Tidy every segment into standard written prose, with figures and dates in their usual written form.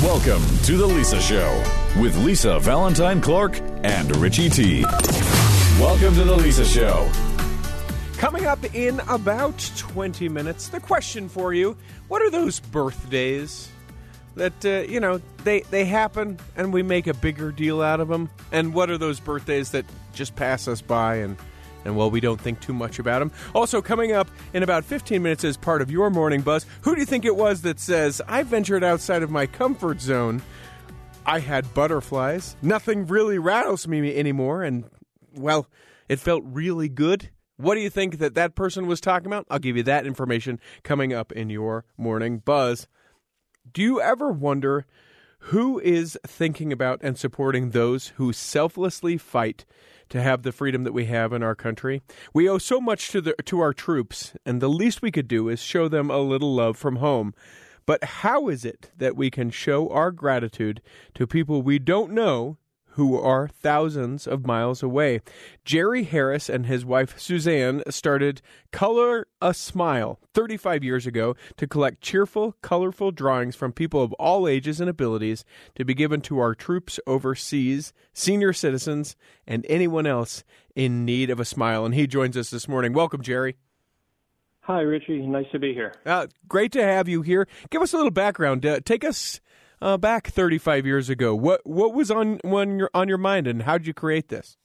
Welcome to The Lisa Show with Lisa Valentine Clark and Richie T. Welcome to The Lisa Show. Coming up in about 20 minutes, the question for you, what are those birthdays that, they happen and we make a bigger deal out of them? And what are those birthdays that just pass us by and we don't think too much about them? Also, coming up in about 15 minutes as part of your Morning Buzz, who do you think it was that says, I ventured outside of my comfort zone, I had butterflies, nothing really rattles me anymore, and, well, it felt really good? What do you think that person was talking about? I'll give you that information coming up in your Morning Buzz. Do you ever wonder who is thinking about and supporting those who selflessly fight to have the freedom that we have in our country? We owe so much to our troops, and the least we could do is show them a little love from home. But how is it that we can show our gratitude to people we don't know who are thousands of miles away? Jerry Harris and his wife Suzanne started Color a Smile 35 years ago to collect cheerful, colorful drawings from people of all ages and abilities to be given to our troops overseas, senior citizens, and anyone else in need of a smile. And he joins us this morning. Welcome, Jerry. Hi, Richie. Nice to be here. Great to have you here. Give us a little background. Take us back 35 years ago. What was on your mind, and how did you create this?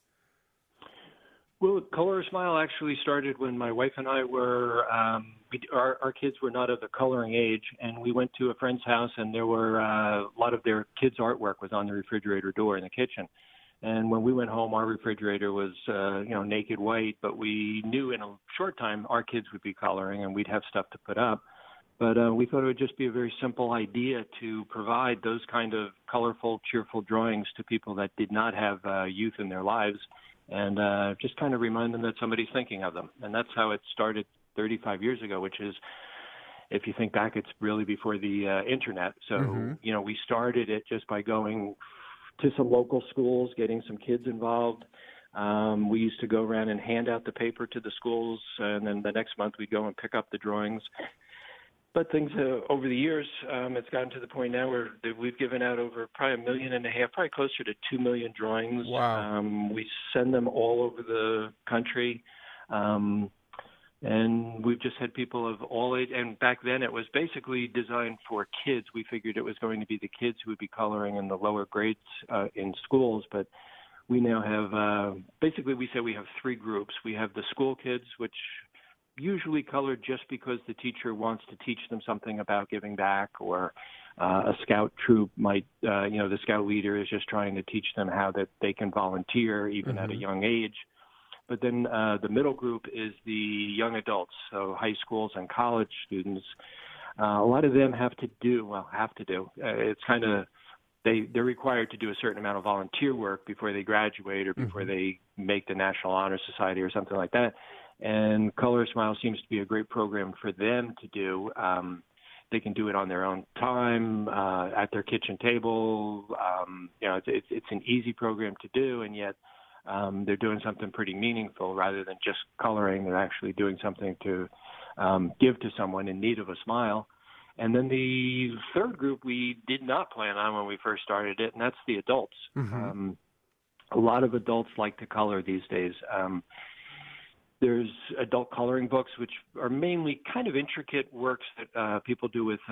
Well, Color a Smile actually started when my wife and I were our kids were not of the coloring age, and we went to a friend's house, and there were a lot of their kids' artwork was on the refrigerator door in the kitchen. And when we went home, our refrigerator was naked white, but we knew in a short time our kids would be coloring, and we'd have stuff to put up. But we thought it would just be a very simple idea to provide those kind of colorful, cheerful drawings to people that did not have youth in their lives, and just kind of remind them that somebody's thinking of them. And that's how it started 35 years ago, which is, if you think back, it's really before the Internet. So, we started it just by going to some local schools, getting some kids involved. We used to go around and hand out the paper to the schools, and then the next month we'd go and pick up the drawings. But things over the years, it's gotten to the point now where we've given out over probably 1.5 million, probably closer to 2 million drawings. Wow. We send them all over the country. And we've just had people of all age. And back then it was basically designed for kids. We figured it was going to be the kids who would be coloring in the lower grades in schools. But we now have, basically we say we have 3 groups. We have the school kids, which usually colored just because the teacher wants to teach them something about giving back, or a scout troop might, the scout leader is just trying to teach them how that they can volunteer even at a young age. But then the middle group is the young adults, so high schools and college students. A lot of them have to do. It's kind of, they're required to do a certain amount of volunteer work before they graduate or before they make the National Honor Society or something like that. And Color a Smile seems to be a great program for them to do. They can do it on their own time, at their kitchen table. It's an easy program to do, and yet they're doing something pretty meaningful rather than just coloring. They're actually doing something to give to someone in need of a smile. And then the third group we did not plan on when we first started it, and that's the adults. A lot of adults like to color these days. There's adult coloring books, which are mainly kind of intricate works that people do with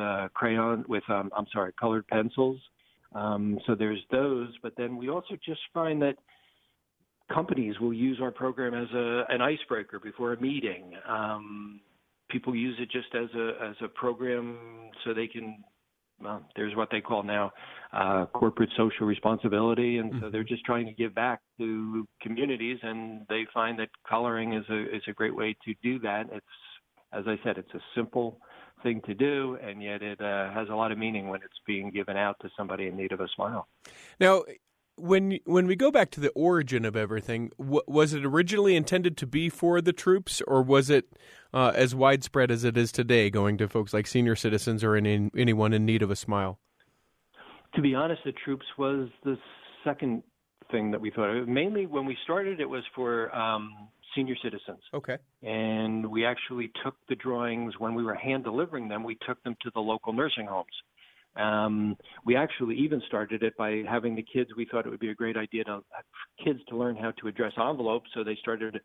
colored pencils. So there's those, but then we also just find that companies will use our program as an icebreaker before a meeting. People use it just as a program so they can. There's what they call now corporate social responsibility, and so they're just trying to give back to communities, and they find that coloring is a great way to do that. It's, as I said, it's a simple thing to do, and yet it has a lot of meaning when it's being given out to somebody in need of a smile. Now, when we go back to the origin of everything, was it originally intended to be for the troops, or was it as widespread as it is today, going to folks like senior citizens or anyone in need of a smile? To be honest, the troops was the second thing that we thought of. Mainly when we started, it was for senior citizens. Okay. And we actually took the drawings when we were hand delivering them. We took them to the local nursing homes. We actually even started it by having the kids. We thought it would be a great idea to kids to learn how to address envelopes. So they started,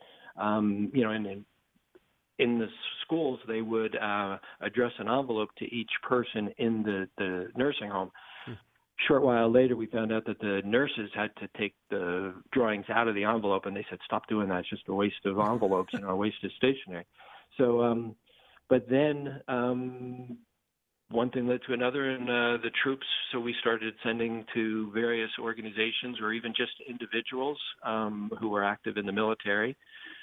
in the schools, they would address an envelope to each person in the nursing home. Short while later, we found out that the nurses had to take the drawings out of the envelope, and they said, "Stop doing that. It's just a waste of envelopes, a waste of stationery." So, but then one thing led to another, and the troops. So we started sending to various organizations, or even just individuals who were active in the military.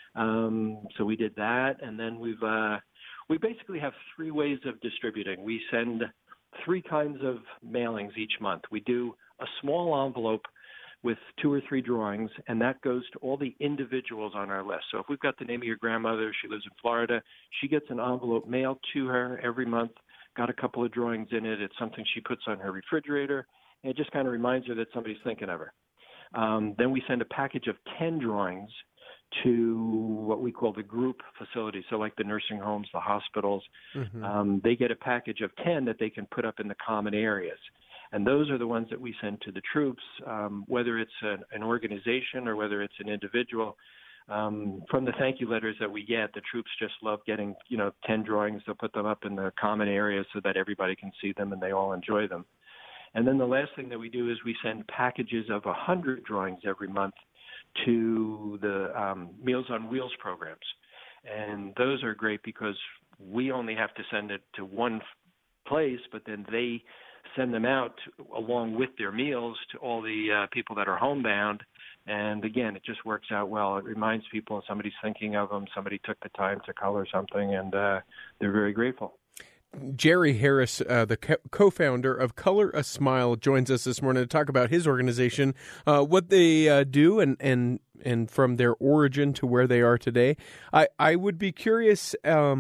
So we did that, and then we basically have three ways of distributing. We send 3 kinds of mailings each month. We do a small envelope with 2 or 3 drawings, and that goes to all the individuals on our list. So if we've got the name of your grandmother, she lives in Florida, she gets an envelope mailed to her every month, got a couple of drawings in it. It's something she puts on her refrigerator, and it just kind of reminds her that somebody's thinking of her. Then we send a package of 10 drawings to what we call the group facilities. So like the nursing homes, the hospitals, they get a package of 10 that they can put up in the common areas. And those are the ones that we send to the troops, whether it's an organization or whether it's an individual. From the thank you letters that we get, the troops just love getting, 10 drawings. They'll put them up in the common areas so that everybody can see them and they all enjoy them. And then the last thing that we do is we send packages of 100 drawings every month to the Meals on Wheels programs. And those are great because we only have to send it to one place, but then they send them out along with their meals to all the people that are homebound. And again, it just works out well. It reminds people somebody's thinking of them, somebody took the time to color something, and they're very grateful. Jerry Harris, the co-founder of Color a Smile, joins us this morning to talk about his organization, what they do, and from their origin to where they are today. I would be curious,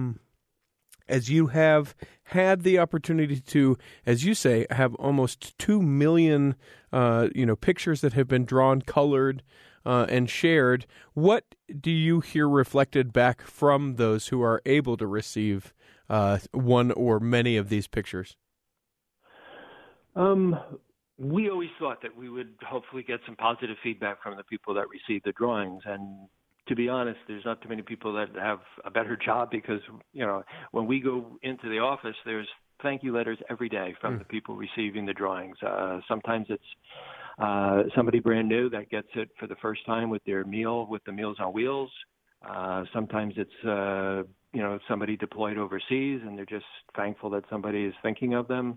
as you have had the opportunity to, as you say, have almost 2 million, pictures that have been drawn, colored, and shared. What do you hear reflected back from those who are able to receive one or many of these pictures? We always thought that we would hopefully get some positive feedback from the people that receive the drawings. And to be honest, there's not too many people that have a better job because, when we go into the office, there's thank you letters every day from the people receiving the drawings. Sometimes it's somebody brand new that gets it for the first time with their meal, with the Meals on Wheels. Sometimes it's somebody deployed overseas and they're just thankful that somebody is thinking of them.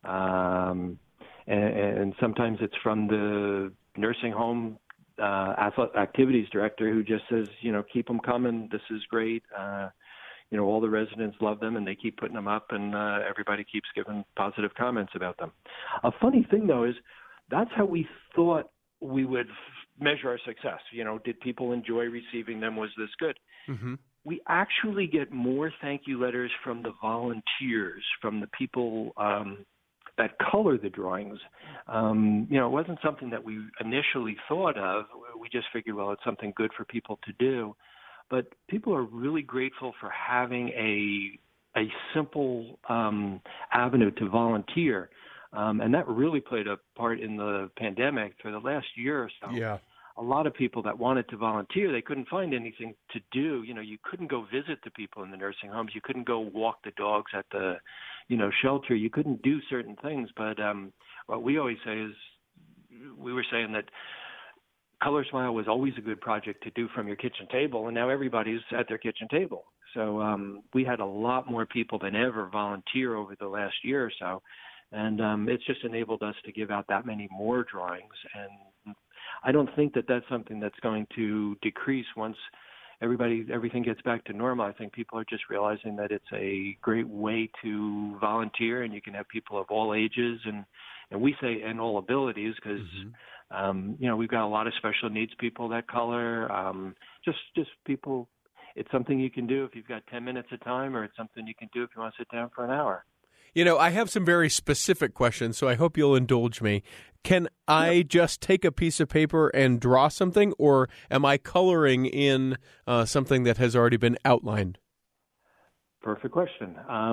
And sometimes it's from the nursing home activities director who just says, keep them coming. This is great. All the residents love them and they keep putting them up and everybody keeps giving positive comments about them. A funny thing, though, is that's how we thought we would measure our success. Did people enjoy receiving them? Was this good? Mm-hmm. We actually get more thank you letters from the volunteers, from the people that color the drawings. It wasn't something that we initially thought of. We just figured, well, it's something good for people to do. But people are really grateful for having a simple avenue to volunteer. And that really played a part in the pandemic for the last year or so. Yeah. A lot of people that wanted to volunteer, they couldn't find anything to do. You couldn't go visit the people in the nursing homes. You couldn't go walk the dogs at the, shelter. You couldn't do certain things. But what we always say is, we were saying that Color Smile was always a good project to do from your kitchen table, and now everybody's at their kitchen table. So we had a lot more people than ever volunteer over the last year or so, and it's just enabled us to give out that many more drawings. And I don't think that that's something that's going to decrease once everything gets back to normal. I think people are just realizing that it's a great way to volunteer, and you can have people of all ages and we say and all abilities because we've got a lot of special needs people that color. Just people. It's something you can do if you've got 10 minutes of time, or it's something you can do if you want to sit down for an hour. I have some very specific questions, so I hope you'll indulge me. Can I just take a piece of paper and draw something, or am I coloring in something that has already been outlined? perfect question.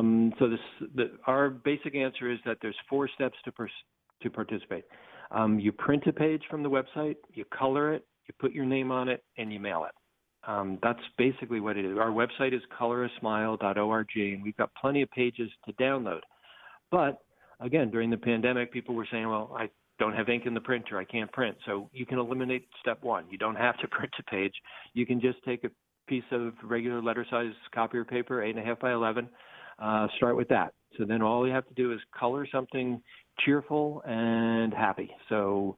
Our basic answer is that there's 4 steps to participate. You print a page from the website, you color it, you put your name on it, and you mail it. That's basically what it is. Our website is colorasmile.org, and we've got plenty of pages to download. But, again, during the pandemic, people were saying, well, I don't have ink in the printer, I can't print. So you can eliminate step 1. You don't have to print a page. You can just take a piece of regular letter-size copier paper, 8.5 by 11, start with that. So then all you have to do is color something cheerful and happy. So,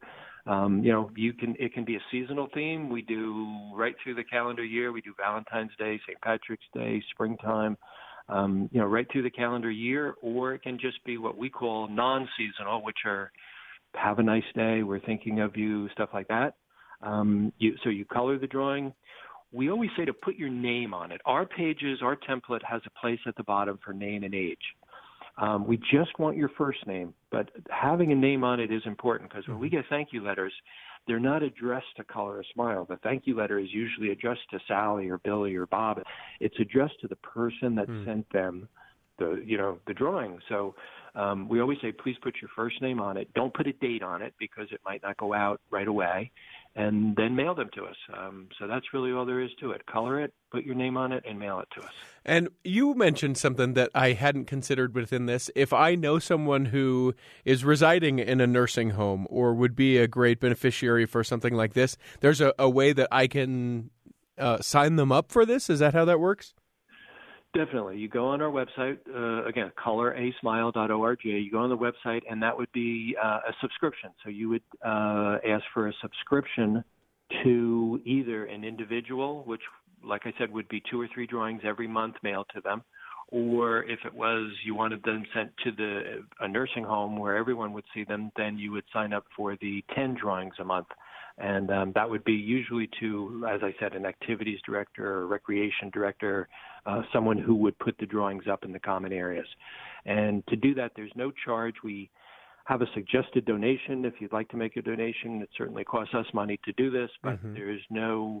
it can be a seasonal theme. We do right through the calendar year. We do Valentine's Day, St. Patrick's Day, springtime, right through the calendar year, or it can just be what we call non-seasonal, which are have a nice day, we're thinking of you, stuff like that. So you color the drawing. We always say to put your name on it. Our template has a place at the bottom for name and age. We just want your first name, but having a name on it is important because when we get thank you letters, they're not addressed to Color a Smile. The thank you letter is usually addressed to Sally or Billy or Bob. It's addressed to the person that sent them the drawing. So we always say, please put your first name on it. Don't put a date on it because it might not go out right away, and then mail them to us. So that's really all there is to it. Color it, put your name on it, and mail it to us. And you mentioned something that I hadn't considered within this. If I know someone who is residing in a nursing home or would be a great beneficiary for something like this, there's a way that I can sign them up for this? Is that how that works? Definitely. You go on our website, again, colorasmile.org. You go on the website, and that would be a subscription. So you would ask for a subscription to either an individual, which, like I said, would be 2 or 3 drawings every month mailed to them, or if it was you wanted them sent to a nursing home where everyone would see them, then you would sign up for the 10 drawings a month. And that would be usually to, as I said, an activities director or recreation director, someone who would put the drawings up in the common areas. And to do that, there's no charge. We have a suggested donation. If you'd like to make a donation, it certainly costs us money to do this, but there's no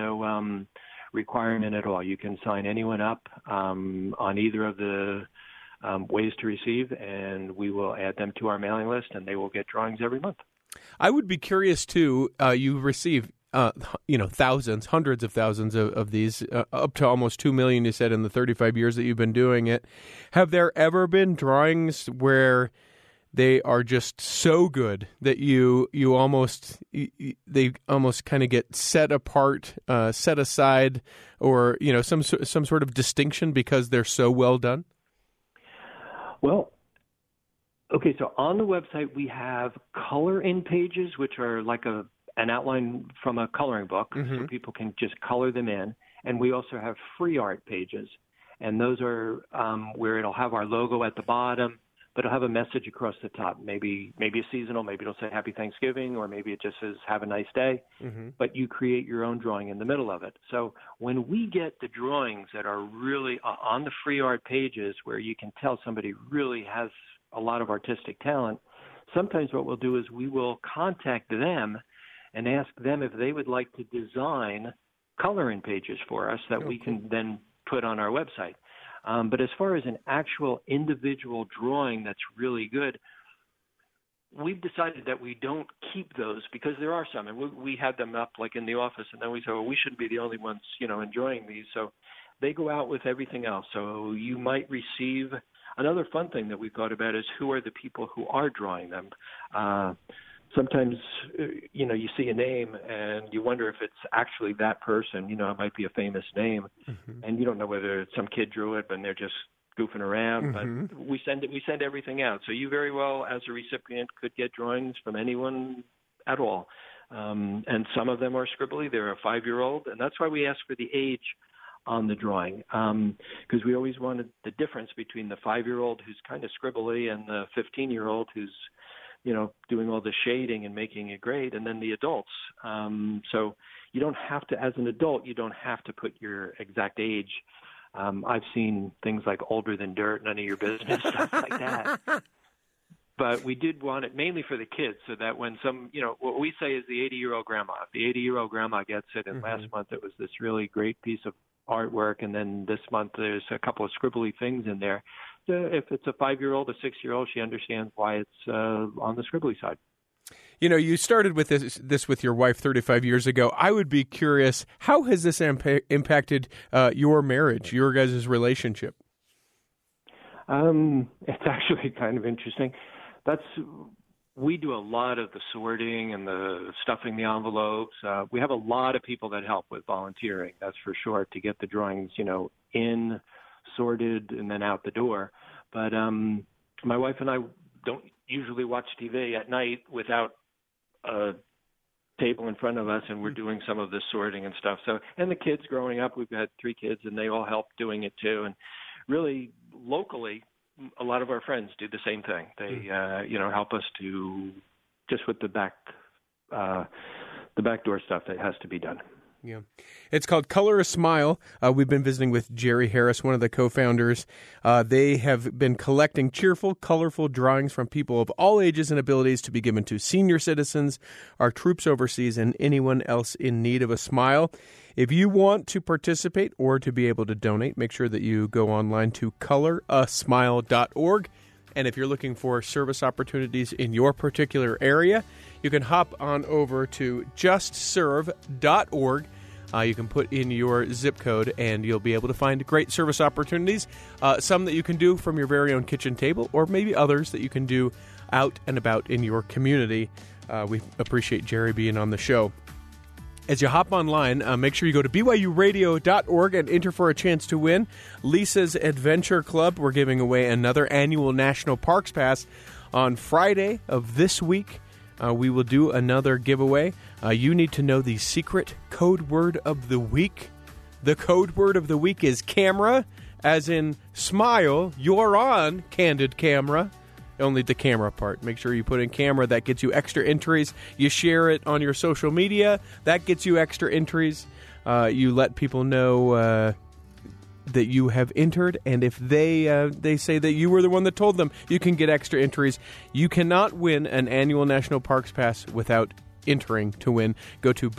requirement at all. You can sign anyone up on either of the ways to receive, and we will add them to our mailing list, and they will get drawings every month. I would be curious, too. You receive, thousands, hundreds of thousands of these, up to almost 2 million, you said, in the 35 years that you've been doing it. Have there ever been drawings where they are just so good that they almost kind of get set apart, set aside, or, some sort of distinction because they're so well done? Well, okay, so on the website we have color-in pages, which are like an outline from a coloring book, so people can just color them in. And we also have free art pages, and those are where it'll have our logo at the bottom, but it'll have a message across the top. Maybe a seasonal, maybe it'll say Happy Thanksgiving, or maybe it just says Have a nice day. But you create your own drawing in the middle of it. So when we get the drawings that are really on the free art pages where you can tell somebody really has a lot of artistic talent, sometimes what we'll do is we will contact them and ask them if they would like to design color-in pages for us that we can then put on our website. But as far as an actual individual drawing that's really good, we've decided that we don't keep those because there are some, and we had them up like in the office, and then we said, well, we shouldn't be the only ones, enjoying these. So they go out with everything else. So you might receive another fun thing that we thought about is who are the people who are drawing them. Sometimes, you see a name and you wonder if it's actually that person. It might be a famous name, and you don't know whether some kid drew it and they're just goofing around. But we send everything out. So you very well, as a recipient, could get drawings from anyone at all. And some of them are scribbly. They're a 5-year-old, and that's why we ask for the age on the drawing, because we always wanted the difference between the 5-year-old who's kind of scribbly and the 15-year-old who's doing all the shading and making it great, and then the adults. So you don't have to, as an adult, you don't have to put your exact age. I've seen things like older than dirt, none of your business, stuff like that. But we did want it mainly for the kids so that when what we say is the 80-year-old grandma. If the 80-year-old grandma gets it, and last month it was this really great piece of artwork, and then this month there's a couple of scribbly things in there. If it's a 5-year-old, a 6-year-old, she understands why it's on the scribbly side. You know, you started with this with your wife 35 years ago. I would be curious, how has this impacted your marriage, your guys' relationship? It's actually kind of interesting. We do a lot of the sorting and the stuffing the envelopes. We have a lot of people that help with volunteering, that's for sure, to get the drawings, in, sorted, and then out the door. But my wife and I don't usually watch TV at night without a table in front of us, and we're doing some of the sorting and stuff. So, and the kids growing up, we've got 3 kids, and they all help doing it too. And really, locally, a lot of our friends do the same thing. They, help us to just with the backdoor stuff that has to be done. Yeah. It's called Color a Smile. We've been visiting with Jerry Harris, one of the co-founders. They have been collecting cheerful, colorful drawings from people of all ages and abilities to be given to senior citizens, our troops overseas, and anyone else in need of a smile. If you want to participate or to be able to donate, make sure that you go online to colorasmile.org. And if you're looking for service opportunities in your particular area, you can hop on over to justserve.org. You can put in your zip code, and you'll be able to find great service opportunities, some that you can do from your very own kitchen table, or maybe others that you can do out and about in your community. We appreciate Jerry being on the show. As you hop online, make sure you go to byuradio.org and enter for a chance to win Lisa's Adventure Club. We're giving away another annual National Parks Pass on Friday of this week. We will do another giveaway. You need to know the secret code word of the week. The code word of the week is camera, as in smile. You're on Candid Camera. Only the camera part. Make sure you put in camera. That gets you extra entries. You share it on your social media. That gets you extra entries. You let people know that you have entered, and if they say that you were the one that told them, you can get extra entries. You cannot win an annual National Parks Pass without entering to win. Go to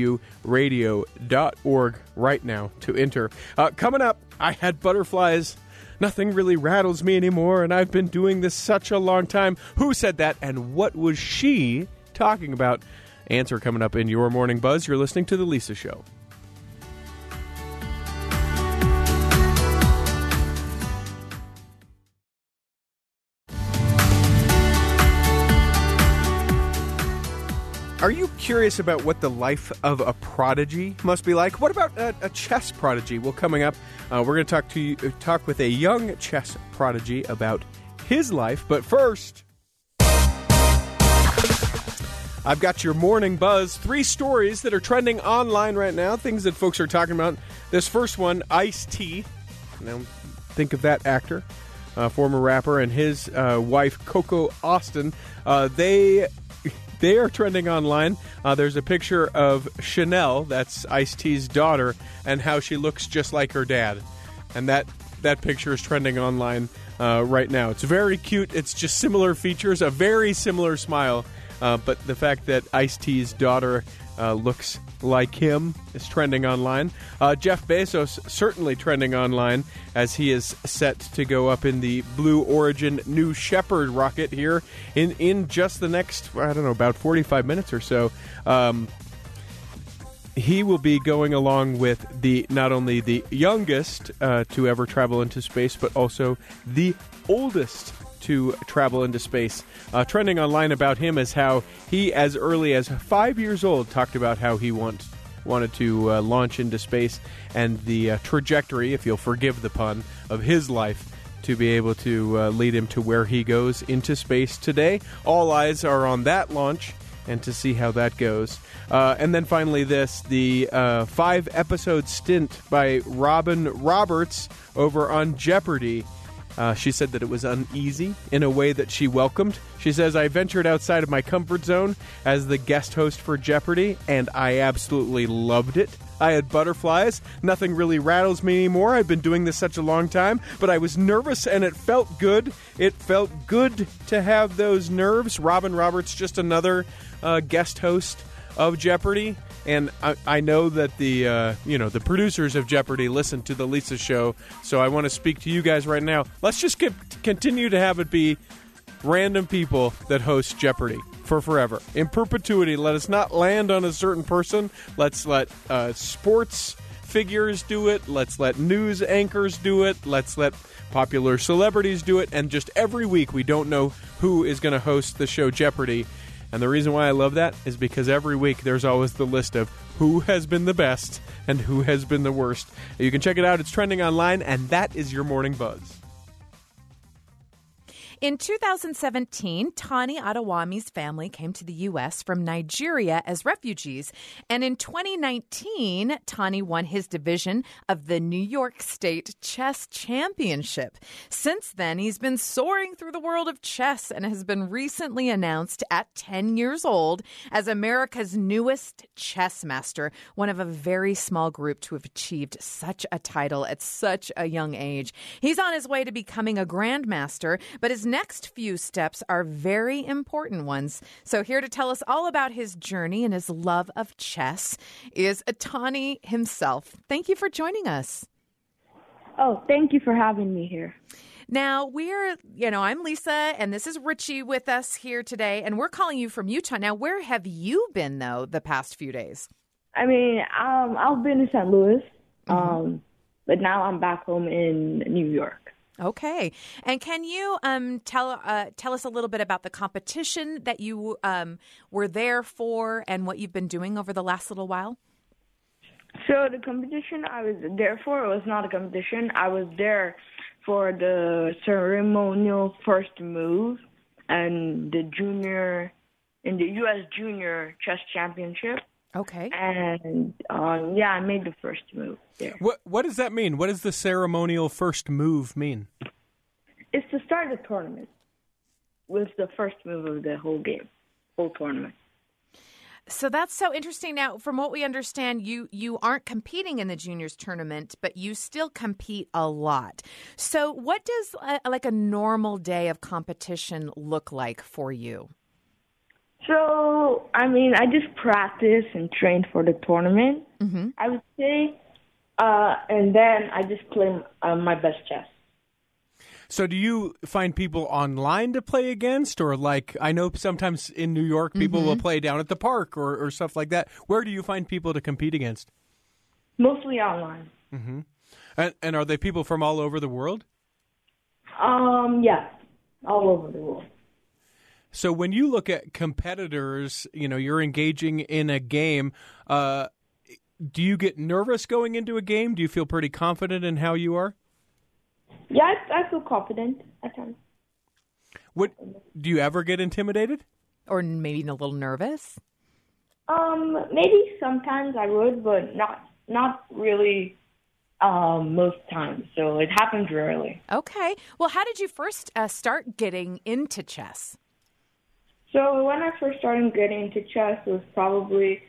byuradio.org right now to enter. Coming up, I had butterflies. Nothing really rattles me anymore, and I've been doing this such a long time. Who said that, and what was she talking about? Answer coming up in your Morning Buzz. You're listening to The Lisa Show. Are you curious about what the life of a prodigy must be like? What about a chess prodigy? Well, coming up, we're going to talk with a young chess prodigy about his life. But first, I've got your Morning Buzz. 3 stories that are trending online right now, things that folks are talking about. This first one, Ice-T. Now, think of that actor, former rapper, and his wife, Coco Austin. They are trending online. There's a picture of Chanel, that's Ice-T's daughter, and how she looks just like her dad. And that picture is trending online right now. It's very cute. It's just similar features, a very similar smile. But the fact that Ice-T's daughter looks like him is trending online. Jeff Bezos certainly trending online as he is set to go up in the Blue Origin New Shepard rocket here in just the next, about 45 minutes or so. He will be going along with not only the youngest to ever travel into space, but also the oldest to travel into space. Trending online about him is how he, as early as 5 years old, talked about how he wanted to launch into space, and the trajectory, if you'll forgive the pun, of his life to be able to lead him to where he goes into space today. All eyes are on that launch and to see how that goes. And then finally the 5-episode stint by Robin Roberts over on Jeopardy! She said that it was uneasy in a way that she welcomed. She says, I ventured outside of my comfort zone as the guest host for Jeopardy! And I absolutely loved it. I had butterflies. Nothing really rattles me anymore. I've been doing this such a long time, but I was nervous and it felt good. It felt good to have those nerves. Robin Roberts, just another guest host of Jeopardy! And I know that the producers of Jeopardy listen to the Lisa Show, so I want to speak to you guys right now. Let's just continue to have it be random people that host Jeopardy for forever. In perpetuity, let us not land on a certain person. Let's let sports figures do it. Let's let news anchors do it. Let's let popular celebrities do it. And just every week, we don't know who is going to host the show Jeopardy. And the reason why I love that is because every week there's always the list of who has been the best and who has been the worst. You can check it out. It's trending online, and that is your Morning Buzz. In 2017, Tani Adewami's family came to the U.S. from Nigeria as refugees. And in 2019, Tani won his division of the New York State Chess Championship. Since then, he's been soaring through the world of chess and has been recently announced at 10 years old as America's newest chess master, one of a very small group to have achieved such a title at such a young age. He's on his way to becoming a grandmaster, but his next few steps are very important ones. So here to tell us all about his journey and his love of chess is Tani himself. Thank you for joining us. Oh, thank you for having me here. Now, I'm Lisa, and this is Richie with us here today, and we're calling you from Utah. Now, where have you been, though, the past few days? I mean, I've been in St. Louis, but now I'm back home in New York. Okay. And can you tell us a little bit about the competition that you were there for and what you've been doing over the last little while? So the competition I was there for was not a competition. I was there for the ceremonial first move and the U.S. Junior Chess Championship. Okay. And, I made the first move there. What does that mean? What does the ceremonial first move mean? It's to start the tournament. Was the first move of the whole tournament. So that's so interesting. Now, from what we understand, you aren't competing in the juniors tournament, but you still compete a lot. So what does a normal day of competition look like for you? So, I mean, I just practice and train for the tournament, I would say, and then I just play my best chess. So do you find people online to play against, or I know sometimes in New York people will play down at the park or stuff like that. Where do you find people to compete against? Mostly online. Mm-hmm. And are they people from all over the world? Yeah, all over the world. So when you look at competitors, you're engaging in a game, do you get nervous going into a game? Do you feel pretty confident in how you are? Yeah, I feel confident at times. Do you ever get intimidated? Or maybe a little nervous? Maybe sometimes I would, but not really most times. So it happens rarely. Okay. Well, how did you first start getting into chess? So when I first started getting into chess, it was probably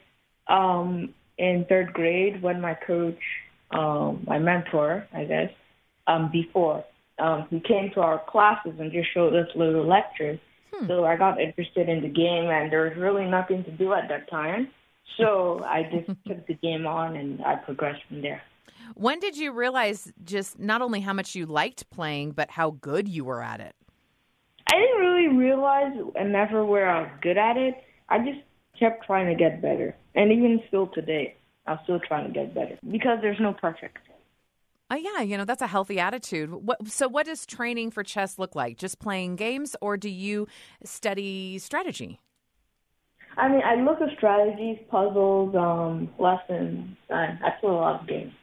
in third grade when my coach, my mentor, I guess, before, he came to our classes and just showed us little lectures. So I got interested in the game, and there was really nothing to do at that time. So I just took the game on, and I progressed from there. When did you realize just not only how much you liked playing, but how good you were at it? I didn't really realize and never where I was good at it. I just kept trying to get better. And even still today, I'm still trying to get better because there's no perfect. Oh, yeah. That's a healthy attitude. So what does training for chess look like? Just playing games, or do you study strategy? I mean, I look at strategies, puzzles, lessons. I play a lot of games.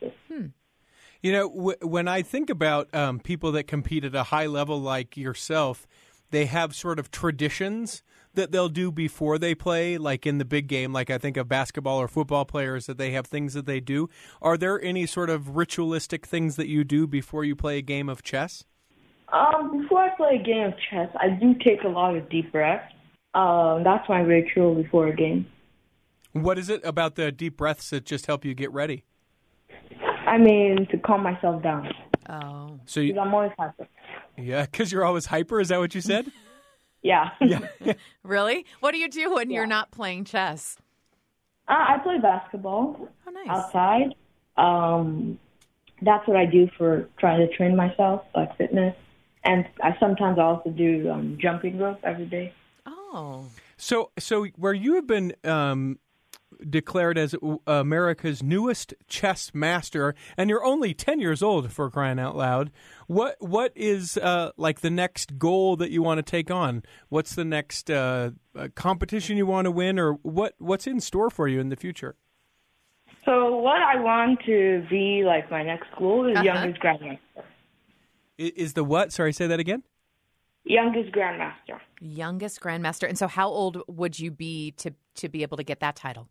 When I think about people that compete at a high level like yourself, they have sort of traditions that they'll do before they play, like in the big game, like I think of basketball or football players, that they have things that they do. Are there any sort of ritualistic things that you do before you play a game of chess? Before I play a game of chess, I do take a lot of deep breaths. That's my ritual before a game. What is it about the deep breaths that just help you get ready? I mean, to calm myself down. Oh. So I'm always hyper. Yeah, because you're always hyper? Is that what you said? Yeah. Really? What do you do when you're not playing chess? I play basketball Oh, nice. outside. That's what I do for trying to train myself, like fitness. And I sometimes also do jumping rope every day. Oh. So where you have been declared as America's newest chess master, and you're only 10 years old, for crying out loud, what is like the next goal that you want to take on? What's the next competition you want to win, or what's in store for you in the future? So what I want to be, like my next goal, is youngest grandmaster. Is the what? Sorry, say that again. Youngest grandmaster. Youngest grandmaster. And so how old would you be to be able to get that title?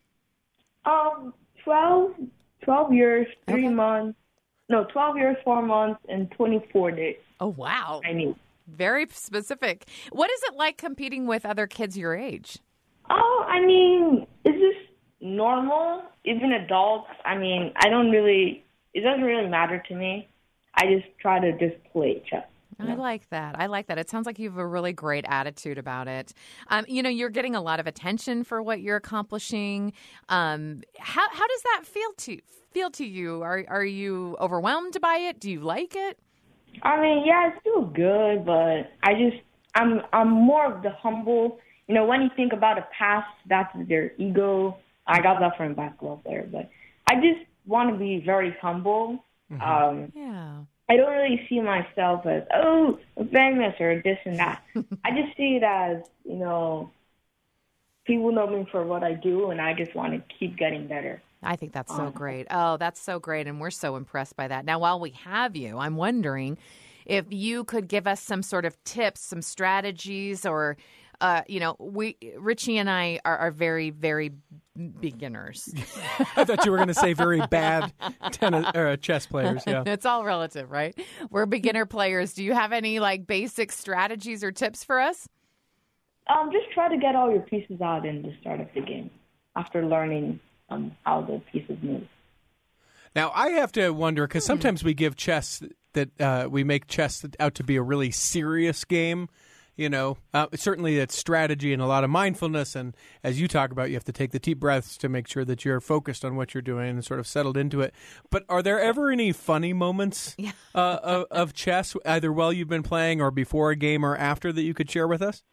12 years, 3 months. No, 12 years, 4 months, and 24 days. Oh, wow. I need. Very specific. What is it like competing with other kids your age? Oh, I mean, it's just normal. Even adults. I mean, it doesn't really matter to me. I just try to just play chess. I like that. It sounds like you have a really great attitude about it. You're getting a lot of attention for what you're accomplishing. How does that feel to you? Are you overwhelmed by it? Do you like it? I mean, yeah, it's still good, but I'm more of the humble. You know, when you think about a past, that's their ego. I got that from a basketball player, but I just want to be very humble. Yeah. I don't really see myself as, a famous or this and that. I just see it as, people know me for what I do, and I just want to keep getting better. I think that's so great. Oh, that's so great, and we're so impressed by that. Now, while we have you, I'm wondering if you could give us some sort of tips, some strategies, or, Richie and I are very, very beginners. I thought you were going to say very bad chess players. Yeah, it's all relative, right? We're beginner players. Do you have any basic strategies or tips for us? Just try to get all your pieces out in the start of the game after learning how the pieces move. Now I have to wonder, because sometimes we give chess we make chess out to be a really serious game. Certainly it's strategy and a lot of mindfulness. And as you talk about, you have to take the deep breaths to make sure that you're focused on what you're doing and sort of settled into it. But are there ever any funny moments of chess, either while you've been playing or before a game or after, that you could share with us?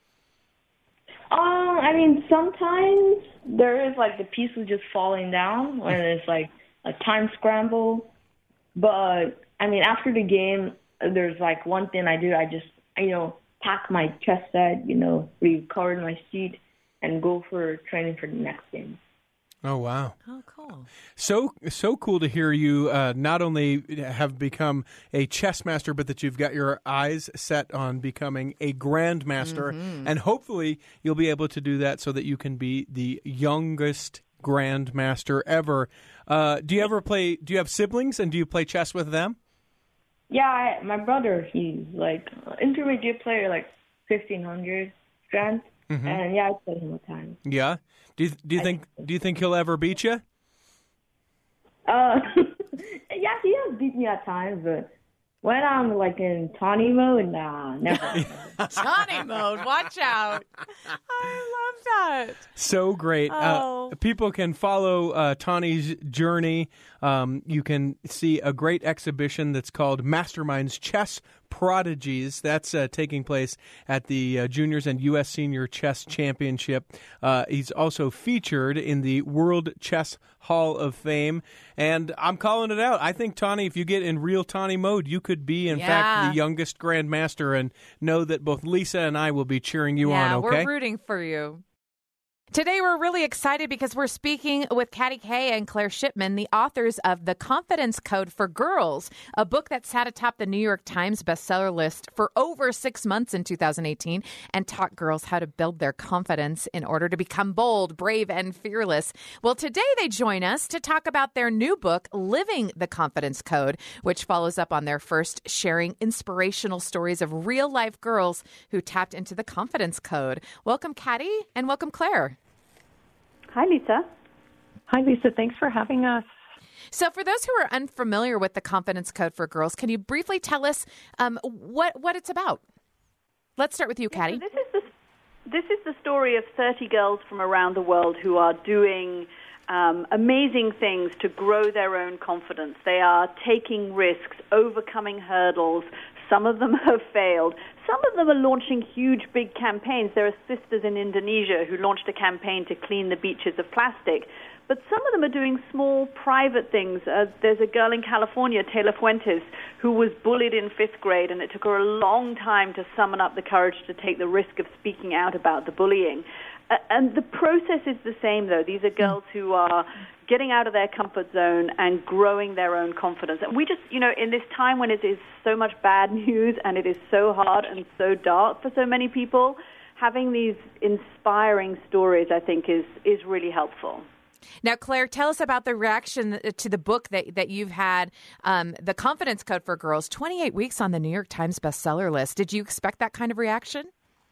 I mean, sometimes there is the pieces just falling down when it's a time scramble. But, I mean, after the game, there's one thing I do. I just, pack my chess set, recover my seat, and go for training for the next game. Oh, wow. Oh, cool. So cool to hear you not only have become a chess master, but that you've got your eyes set on becoming a grandmaster. Mm-hmm. And hopefully you'll be able to do that so that you can be the youngest grandmaster ever. Do you have siblings, and do you play chess with them? Yeah, my brother, he's intermediate player, 1500 strength. Mm-hmm. And yeah, I play him at times. Yeah. Do you think he'll ever beat you? Yeah, he has beat me at times, but when I'm in Tawny mode, nah, never. Tawny mode, watch out! I love that. So great. Oh. People can follow Tawny's journey. You can see a great exhibition that's called Masterminds Chess Prodigies. That's taking place at the Juniors and U.S. Senior Chess Championship. He's also featured in the World Chess Hall of Fame. And I'm calling it out. I think, Tawny, if you get in real Tawny mode, you could be, in fact, the youngest grandmaster, and know that both Lisa and I will be cheering you on, okay? Yeah, we're rooting for you. Today, we're really excited because we're speaking with Katty Kay and Claire Shipman, the authors of The Confidence Code for Girls, a book that sat atop the New York Times bestseller list for over 6 months in 2018 and taught girls how to build their confidence in order to become bold, brave, and fearless. Well, today they join us to talk about their new book, Living the Confidence Code, which follows up on their first, sharing inspirational stories of real-life girls who tapped into the confidence code. Welcome, Katty, and welcome, Claire. Hi, Lisa. Hi, Lisa. Thanks for having us. So for those who are unfamiliar with the Confidence Code for Girls, can you briefly tell us what it's about? Let's start with you, Katty. So this is the story of 30 girls from around the world who are doing amazing things to grow their own confidence. They are taking risks, overcoming hurdles. Some of them have failed. Some of them are launching huge, big campaigns. There are sisters in Indonesia who launched a campaign to clean the beaches of plastic. But some of them are doing small, private things. There's a girl in California, Taylor Fuentes, who was bullied in 5th grade, and it took her a long time to summon up the courage to take the risk of speaking out about the bullying. And the process is the same, though. These are girls who are getting out of their comfort zone and growing their own confidence. And we just, in this time when it is so much bad news and it is so hard and so dark for so many people, having these inspiring stories, I think, is really helpful. Now, Claire, tell us about the reaction to the book that you've had, The Confidence Code for Girls, 28 weeks on the New York Times bestseller list. Did you expect that kind of reaction?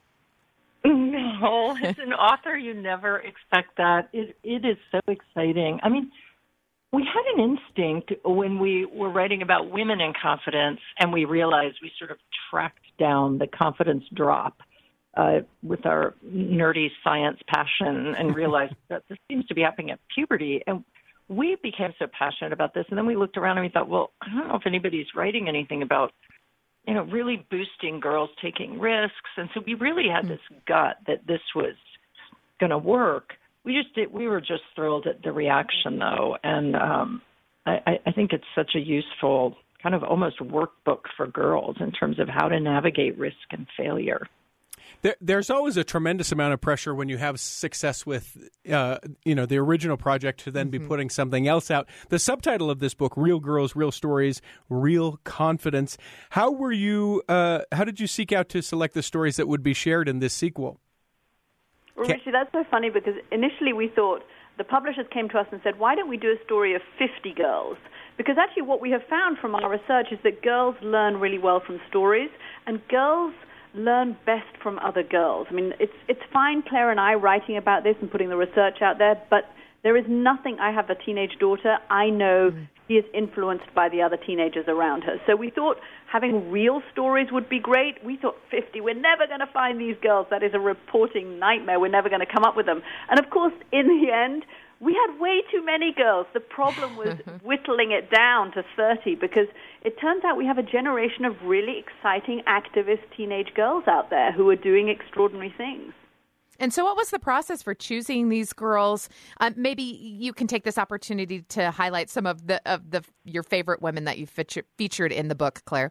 No, as an author, you never expect that. It is so exciting. I mean, we had an instinct when we were writing about women in confidence, and we realized we sort of tracked down the confidence drop with our nerdy science passion and realized that this seems to be happening at puberty. And we became so passionate about this. And then we looked around and we thought, well, I don't know if anybody's writing anything about, really boosting girls taking risks. And so we really had this gut that this was going to work. We were just thrilled at the reaction, though. And I think it's such a useful kind of almost workbook for girls in terms of how to navigate risk and failure. There's always a tremendous amount of pressure when you have success with, the original project to then be putting something else out. The subtitle of this book, Real Girls, Real Stories, Real Confidence. How did you seek out to select the stories that would be shared in this sequel? Well, Richie, that's so funny because initially we thought the publishers came to us and said, why don't we do a story of 50 girls? Because actually what we have found from our research is that girls learn really well from stories, and girls learn best from other girls. I mean, it's fine, Claire and I, writing about this and putting the research out there, but there is nothing. I have a teenage daughter. I know she is influenced by the other teenagers around her. So we thought having real stories would be great. We thought 50. We're never going to find these girls. That is a reporting nightmare. We're never going to come up with them. And, of course, in the end, we had way too many girls. The problem was whittling it down to 30 because it turns out we have a generation of really exciting activist teenage girls out there who are doing extraordinary things. And so what was the process for choosing these girls? Maybe you can take this opportunity to highlight some of your favorite women that you featured in the book, Claire.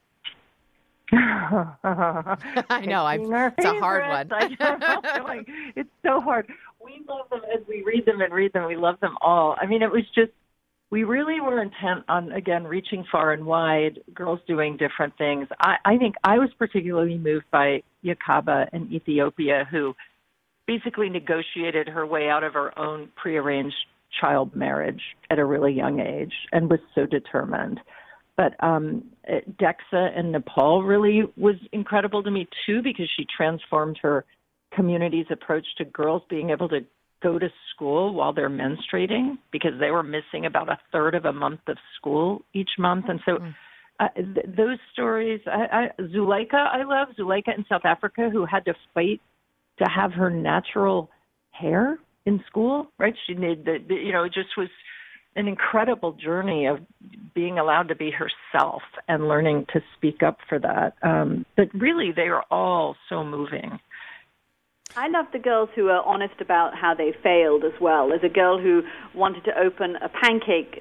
I know. It's a hard one. It's so hard. We love them as we read them. We love them all. I mean, it was just, we really were intent on, again, reaching far and wide, girls doing different things. I think I was particularly moved by Yakaba in Ethiopia, who basically negotiated her way out of her own prearranged child marriage at a really young age and was so determined. But Dexa in Nepal really was incredible to me, too, because she transformed her community's approach to girls being able to go to school while they're menstruating because they were missing about a third of a month of school each month. And so those stories, Zuleika, I love Zuleika in South Africa, who had to fight to have her natural hair in school, right? She needed it just was an incredible journey of being allowed to be herself and learning to speak up for that. But really, they are all so moving. I love the girls who are honest about how they failed as well. There's a girl who wanted to open a pancake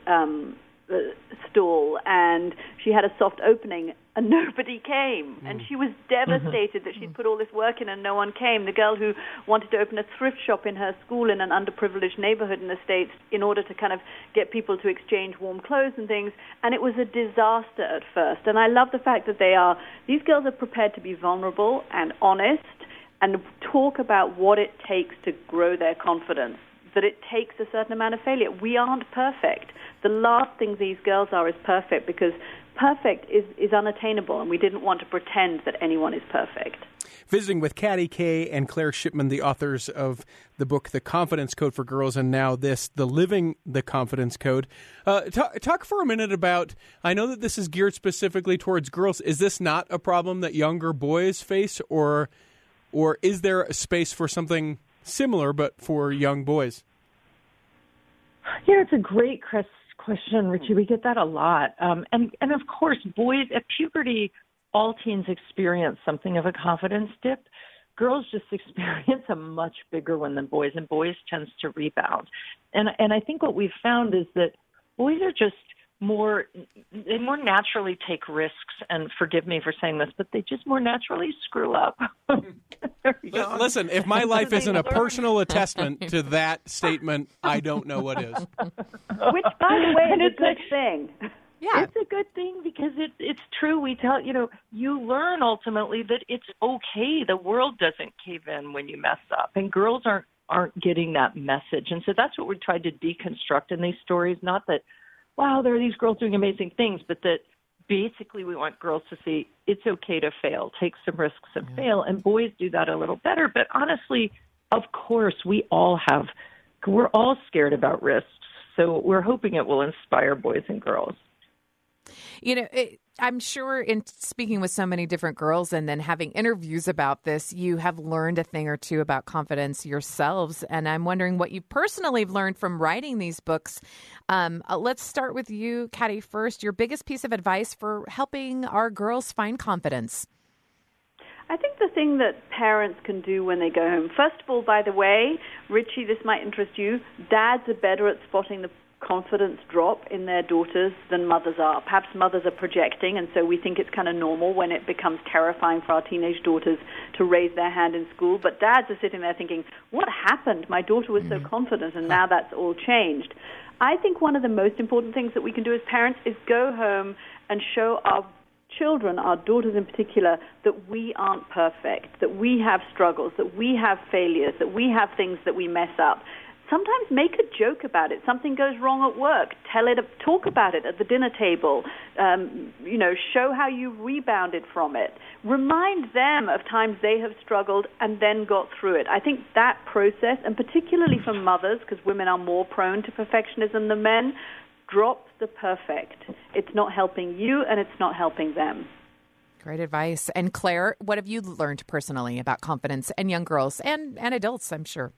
stall, and she had a soft opening, and nobody came. And she was devastated that she'd put all this work in and no one came. The girl who wanted to open a thrift shop in her school in an underprivileged neighborhood in the States in order to kind of get people to exchange warm clothes and things, and it was a disaster at first. And I love the fact that these girls are prepared to be vulnerable and honest and talk about what it takes to grow their confidence, that it takes a certain amount of failure. We aren't perfect. The last thing these girls are is perfect, because perfect is unattainable, and we didn't want to pretend that anyone is perfect. Visiting with Katty Kay and Claire Shipman, the authors of the book, The Confidence Code for Girls, and now this, The Living the Confidence Code. Talk for a minute about, I know that this is geared specifically towards girls. Is this not a problem that younger boys face, or is there a space for something similar but for young boys? It's a great question, Richie. We get that a lot. And of course, boys at puberty, all teens experience something of a confidence dip. Girls just experience a much bigger one than boys, and boys tends to rebound. And I think what we've found is that boys are just they more naturally take risks, and forgive me for saying this, but they just more naturally screw up. Listen, if my life isn't a personal attestment to that statement, I don't know what is. Which, by the way, is a good thing. Yeah. It's a good thing because it's true. We tell, you learn ultimately that it's okay. The world doesn't cave in when you mess up, and girls aren't getting that message. And so that's what we tried to deconstruct in these stories. Not that, wow, there are these girls doing amazing things, but that basically we want girls to see it's okay to fail, take some risks and fail. And boys do that a little better. But honestly, of course, we're all scared about risks. So we're hoping it will inspire boys and girls. I'm sure in speaking with so many different girls and then having interviews about this, you have learned a thing or two about confidence yourselves. And I'm wondering what you personally have learned from writing these books. Let's start with you, Katty, first. Your biggest piece of advice for helping our girls find confidence. I think the thing that parents can do when they go home, first of all, by the way, Richie, this might interest you, dads are better at spotting the confidence drop in their daughters than mothers are. Perhaps mothers are projecting, and so we think it's kind of normal when it becomes terrifying for our teenage daughters to raise their hand in school. But dads are sitting there thinking, what happened? My daughter was so confident, and now that's all changed. I think one of the most important things that we can do as parents is go home and show our children, our daughters in particular, that we aren't perfect, that we have struggles, that we have failures, that we have things that we mess up. Sometimes make a joke about it. Something goes wrong at work. Talk about it at the dinner table. Show how you rebounded from it. Remind them of times they have struggled and then got through it. I think that process, and particularly for mothers, because women are more prone to perfectionism than men, drop the perfect. It's not helping you and it's not helping them. Great advice. And Claire, what have you learned personally about confidence in young girls and adults, I'm sure?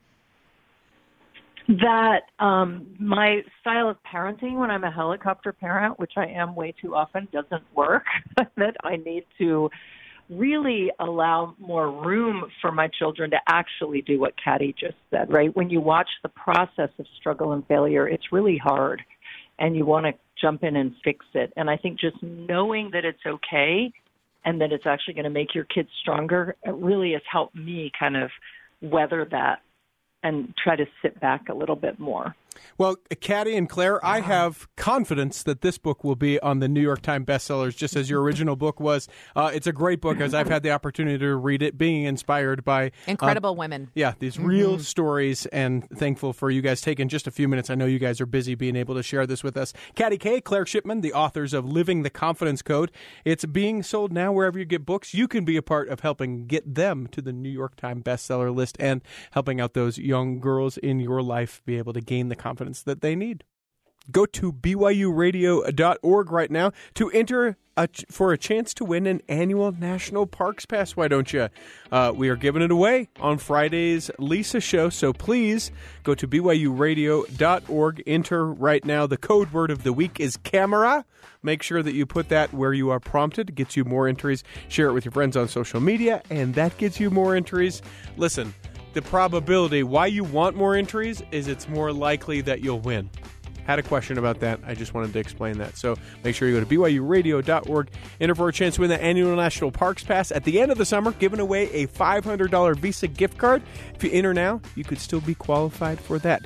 That my style of parenting when I'm a helicopter parent, which I am way too often, doesn't work. That I need to really allow more room for my children to actually do what Katty just said, right? When you watch the process of struggle and failure, it's really hard, and you want to jump in and fix it. And I think just knowing that it's okay and that it's actually going to make your kids stronger, it really has helped me kind of weather that and try to sit back a little bit more. Well, Katty and Claire, I have confidence that this book will be on the New York Times bestsellers, just as your original book was. It's a great book, as I've had the opportunity to read it, being inspired by incredible women. Yeah, these real stories, and thankful for you guys taking just a few minutes. I know you guys are busy being able to share this with us. Katty Kay, Claire Shipman, the authors of Living the Confidence Code. It's being sold now wherever you get books. You can be a part of helping get them to the New York Times bestseller list and helping out those young girls in your life be able to gain the confidence that they need. Go to BYURadio.org right now to enter for a chance to win an annual National Parks Pass. Why don't you? We are giving it away on Friday's Lisa Show, so please go to BYURadio.org. Enter right now. The code word of the week is camera. Make sure that you put that where you are prompted. It gets you more entries. Share it with your friends on social media, and that gets you more entries. Listen, the probability why you want more entries is it's more likely that you'll win. Had a question about that. I just wanted to explain that. So make sure you go to BYURadio.org. Enter for a chance to win the annual National Parks Pass. At the end of the summer, giving away a $500 Visa gift card. If you enter now, you could still be qualified for that.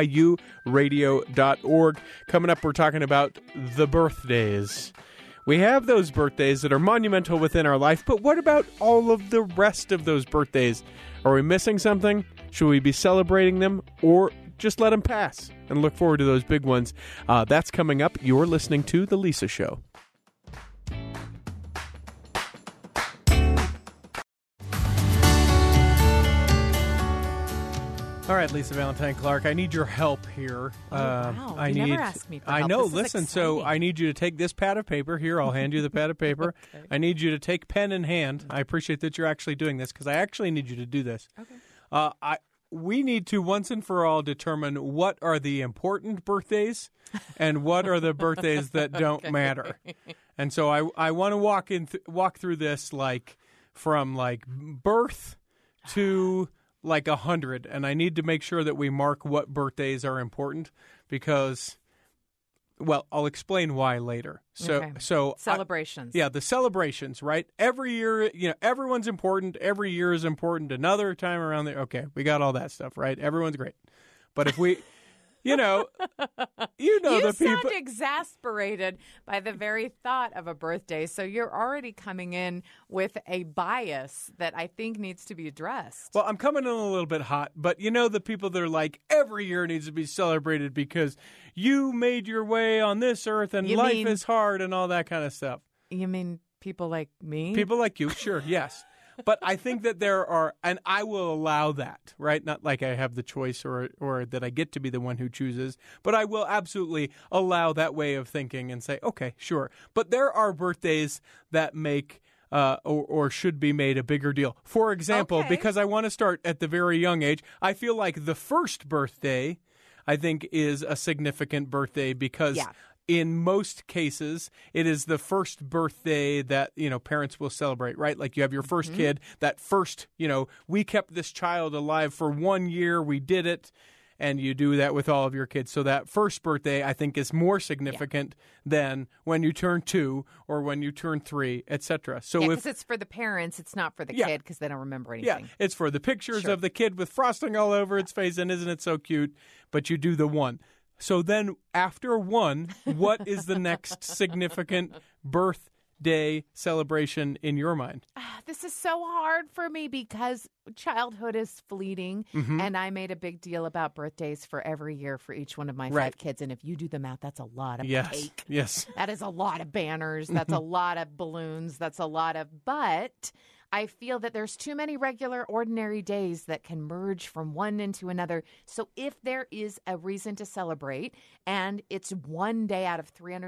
BYURadio.org. Coming up, we're talking about the birthdays. We have those birthdays that are monumental within our life, but what about all of the rest of those birthdays? Are we missing something? Should we be celebrating them or just let them pass and look forward to those big ones? That's coming up. You're listening to The Lisa Show. All right, Lisa Valentine Clark, I need your help here. Wow. You never ask me for help. I know. This is listen, exciting. So I need you to take this pad of paper. Here, I'll hand you the pad of paper. Okay. I need you to take pen in hand. I appreciate that you're actually doing this because I actually need you to do this. Okay. we need to once and for all determine what are the important birthdays and what are the birthdays that don't matter. And so I want to walk through this like from like birth to like 100, and I need to make sure that we mark what birthdays are important because, well, I'll explain why later. So celebrations. The celebrations, right? Every year, everyone's important. Every year is important. Another time around there, okay, we got all that stuff, right? Everyone's great. But if we, you the people. sound exasperated by the very thought of a birthday, so you're already coming in with a bias that I think needs to be addressed. Well, I'm coming in a little bit hot, but the people that are like, every year needs to be celebrated because you made your way on this earth and life is hard and all that kind of stuff. You mean people like me? People like you, sure, yes. But I think that there are, and I will allow that, right? Not like I have the choice or that I get to be the one who chooses, but I will absolutely allow that way of thinking and say, okay, sure. But there are birthdays that make or should be made a bigger deal. For example, because I want to start at the very young age, I feel like the first birthday, I think, is a significant birthday because in most cases, it is the first birthday that, parents will celebrate, right? Like you have your first kid, that first, we kept this child alive for 1 year, we did it, and you do that with all of your kids. So that first birthday, I think, is more significant than when you turn 2 or when you turn 3, etc. So because it's for the parents, it's not for the kid because they don't remember anything. Yeah, it's for the pictures of the kid with frosting all over its face, and isn't it so cute? But you do the one. So then after 1, what is the next significant birthday celebration in your mind? This is so hard for me because childhood is fleeting, and I made a big deal about birthdays for every year for each one of my 5 kids. And if you do the math, that's a lot of cake. Yes. That is a lot of banners. That's a lot of balloons. That's a lot of, but I feel that there's too many regular, ordinary days that can merge from one into another. So if there is a reason to celebrate, and it's one day out of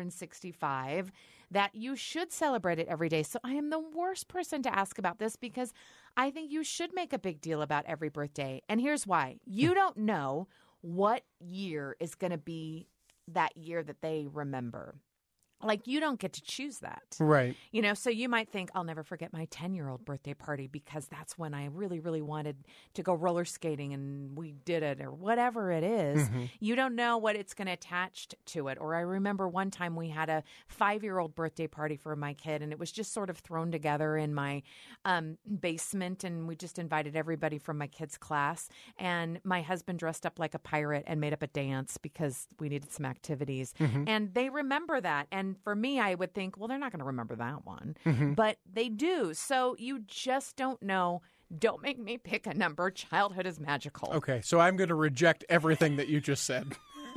365, that you should celebrate it every day. So I am the worst person to ask about this because I think you should make a big deal about every birthday. And here's why. You don't know what year is going to be that year that they remember. Like, you don't get to choose that. Right. So you might think, I'll never forget my 10-year-old birthday party because that's when I really, really wanted to go roller skating and we did it, or whatever it is. You don't know what it's going to attach to it. Or I remember one time we had a 5-year-old birthday party for my kid, and it was just sort of thrown together in my basement, and we just invited everybody from my kid's class. And my husband dressed up like a pirate and made up a dance because we needed some activities. And they remember that. And for me, I would think, well, they're not going to remember that one. But they do. So you just don't know. Don't make me pick a number. Childhood is magical. Okay, so I'm going to reject everything that you just said.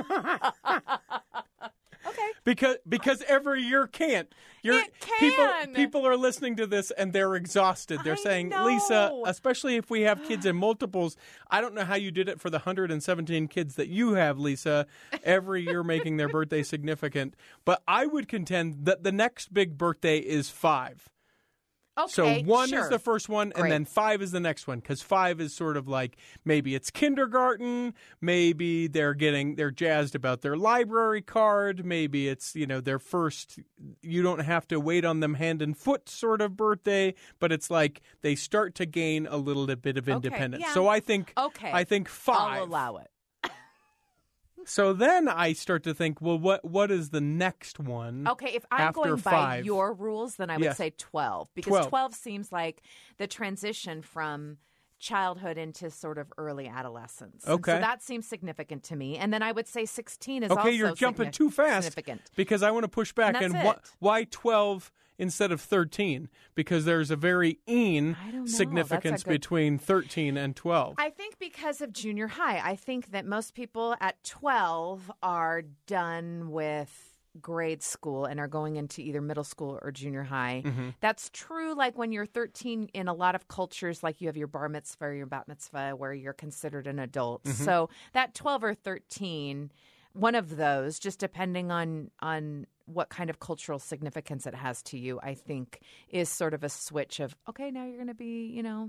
Okay. Because every year can't. It can. People are listening to this and they're exhausted. They're saying, know. Lisa, especially if we have kids in multiples, I don't know how you did it for the 117 kids that you have, Lisa, every year making their birthday significant. But I would contend that the next big birthday is 5. Okay, so 1 sure. is the first one, and then 5 is the next one, because 5 is sort of like maybe it's kindergarten, maybe they're jazzed about their library card, maybe it's their first. You don't have to wait on them hand and foot sort of birthday, but it's like they start to gain a little bit of independence. Yeah. So I think 5. I'll allow it. So then I start to think, well, what is the next one? Okay, if I'm after going 5? by your rules, then I would say 12. Because 12 seems like the transition from childhood into sort of early adolescence. Okay. And so that seems significant to me. And then I would say 16 is also Okay, you're jumping too fast. Significant. Because I want to push back. And why 12 instead of 13? Because there's a very significance between 13 and 12. I think because of junior high. I think that most people at 12 are done with grade school and are going into either middle school or junior high. That's true like when you're 13 in a lot of cultures, like you have your bar mitzvah or your bat mitzvah where you're considered an adult. So that 12 or 13, one of those, just depending on what kind of cultural significance it has to you, I think is sort of a switch of, okay, now you're going to be,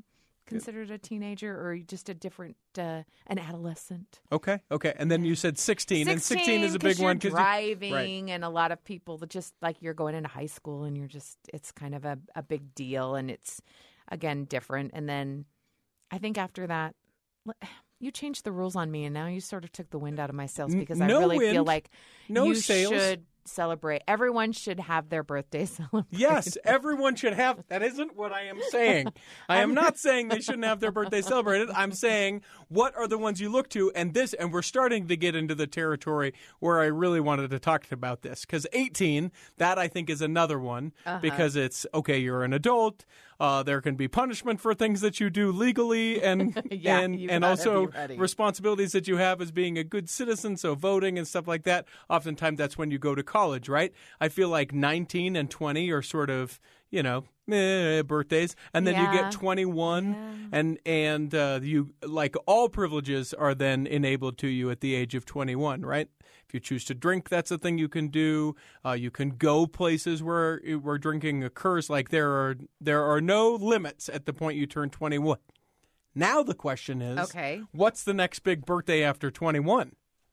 considered a teenager or just a different, an adolescent. Okay. And then you said 16, and 16 is a big one. You're driving, and a lot of people that just like you're going into high school, and it's kind of a big deal, and it's, again, different. And then I think after that, you changed the rules on me, and now you sort of took the wind out of my sails because I really feel like you should celebrate. Everyone should have their birthday celebrated. Yes, everyone should have. That isn't what I am saying. I am not saying they shouldn't have their birthday celebrated. I'm saying what are the ones you look to, and we're starting to get into the territory where I really wanted to talk about this, because 18, that I think is another one, because it's, okay, you're an adult. There can be punishment for things that you do legally, and and also responsibilities that you have as being a good citizen, so voting and stuff like that. Oftentimes that's when you go to college, right? I feel like 19 and 20 are sort of, birthdays, and then you get 21, and you, like, all privileges are then enabled to you at the age of 21, right? If you choose to drink, that's a thing you can do. You can go places where drinking occurs. Like, there are no limits at the point you turn 21. Now the question is, what's the next big birthday after 21?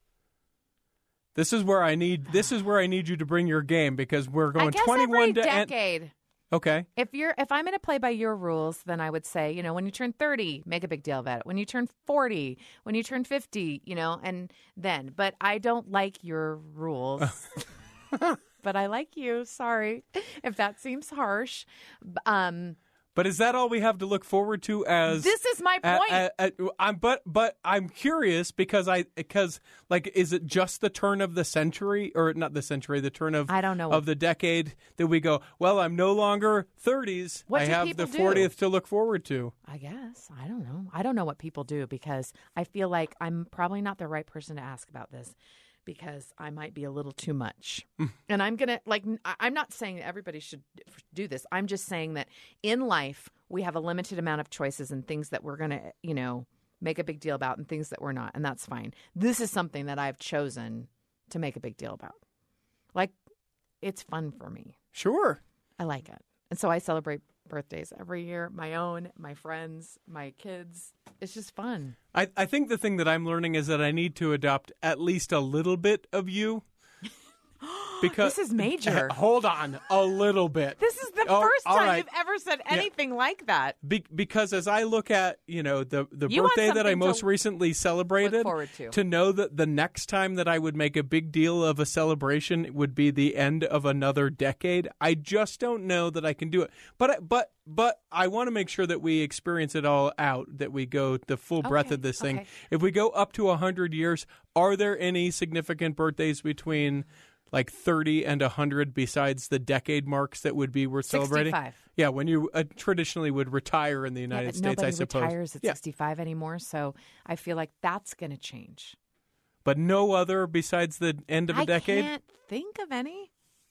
This is where I need you to bring your game, because we're going 21 to decade. Okay. If I'm going to play by your rules, then I would say, when you turn 30, make a big deal about it. When you turn 40, when you turn 50, and then. But I don't like your rules. But I like you. Sorry if that seems harsh. But is that all we have to look forward to? As this is my point. But I'm curious because is it just the turn of the century, or not the century, the turn of, I don't know, of the decade that we go, well, I'm no longer 30s. I have the 40th to look forward to. I guess. I don't know. I don't know what people do, because I feel like I'm probably not the right person to ask about this, because I might be a little too much. And I'm going to, I'm not saying that everybody should do this. I'm just saying that in life, we have a limited amount of choices and things that we're going to, make a big deal about, and things that we're not. And that's fine. This is something that I've chosen to make a big deal about. It's fun for me. Sure. I like it. And so I celebrate birthdays every year, my own, my friends, my kids. It's just fun. I think the thing that I'm learning is that I need to adopt at least a little bit of you. Because this is major. Hold on, a little bit. This is the first time you've ever said anything like that. Because as I look at, the birthday that I most recently celebrated, to know that the next time that I would make a big deal of a celebration would be the end of another decade, I just don't know that I can do it. But I want to make sure that we experience it all out, that we go the full breadth of this thing. If we go up to 100 years, are there any significant birthdays between 30 and 100 besides the decade marks that would be worth 65. celebrating? Yeah, when you traditionally would retire in the United States, I suppose. Nobody retires at 65 anymore, so I feel like that's going to change. But no other besides the end of a decade? I can't think of any.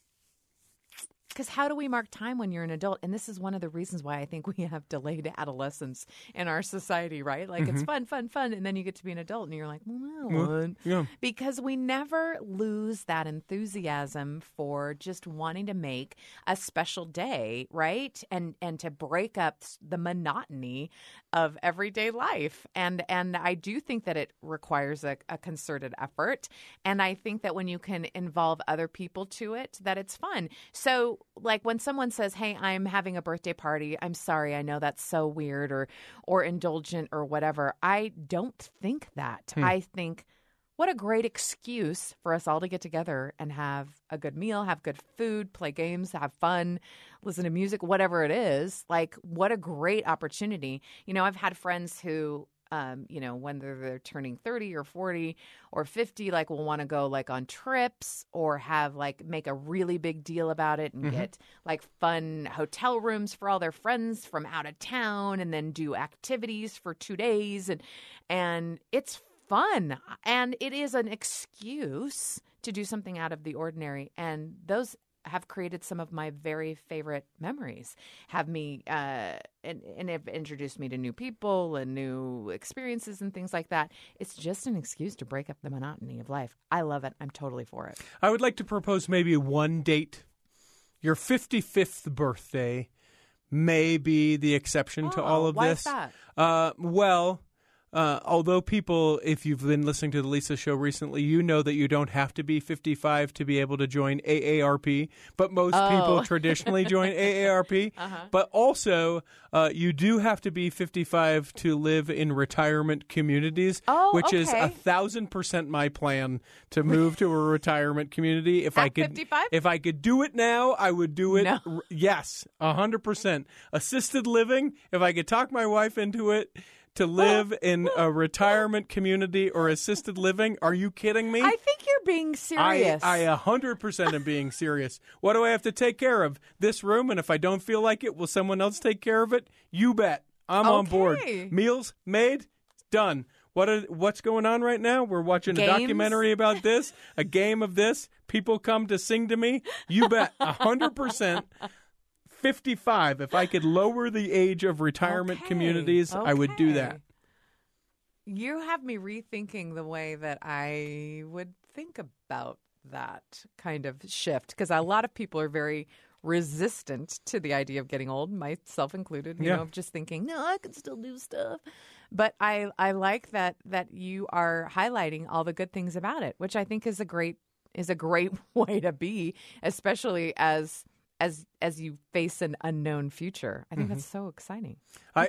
Because how do we mark time when you're an adult? And this is one of the reasons why I think we have delayed adolescence in our society, right? It's fun. And then you get to be an adult and you're like, because we never lose that enthusiasm for just wanting to make a special day, right? And to break up the monotony of everyday life. And I do think that it requires a concerted effort. And I think that when you can involve other people to it, that it's fun. So, when someone says, hey, I'm having a birthday party, I'm sorry, I know that's so weird or indulgent or whatever. I don't think that. I think, what a great excuse for us all to get together and have a good meal, have good food, play games, have fun, listen to music, whatever it is. What a great opportunity. I've had friends who when they're turning 30 or 40 or 50, will want to go on trips or have make a really big deal about it and get fun hotel rooms for all their friends from out of town, and then do activities for 2 days. And it's fun. And it is an excuse to do something out of the ordinary. And those have created some of my very favorite memories, have me and have introduced me to new people and new experiences and things like that. It's just an excuse to break up the monotony of life. I love it. I'm totally for it. I would like to propose maybe one date, your 55th birthday, may be the exception to all of why this. is that? Although people, if you've been listening to the Lisa Show recently, you know that you don't have to be 55 to be able to join AARP, but most people traditionally join AARP. But also, you do have to be 55 to live in retirement communities, which is 1,000% my plan to move to a retirement community. If I could, 55? if I could do it now, I would do it. No. Yes, 100%. Assisted living. If I could talk my wife into it. To live in a retirement community or assisted living? Are you kidding me? I think you're being serious. I 100% am being serious. What do I have to take care of? This room, and if I don't feel like it, will someone else take care of it? You bet. I'm on board. Meals made, done. What's going on right now? We're watching a documentary about this, a game of this. People come to sing to me. You bet. 100%. 55. If I could lower the age of retirement communities, I would do that. You have me rethinking the way that I would think about that kind of shift, because a lot of people are very resistant to the idea of getting old, myself included, you know, of just thinking, no, I can still do stuff. But I like that you are highlighting all the good things about it, which I think is a great way to be, especially as you face an unknown future. I think that's so exciting. I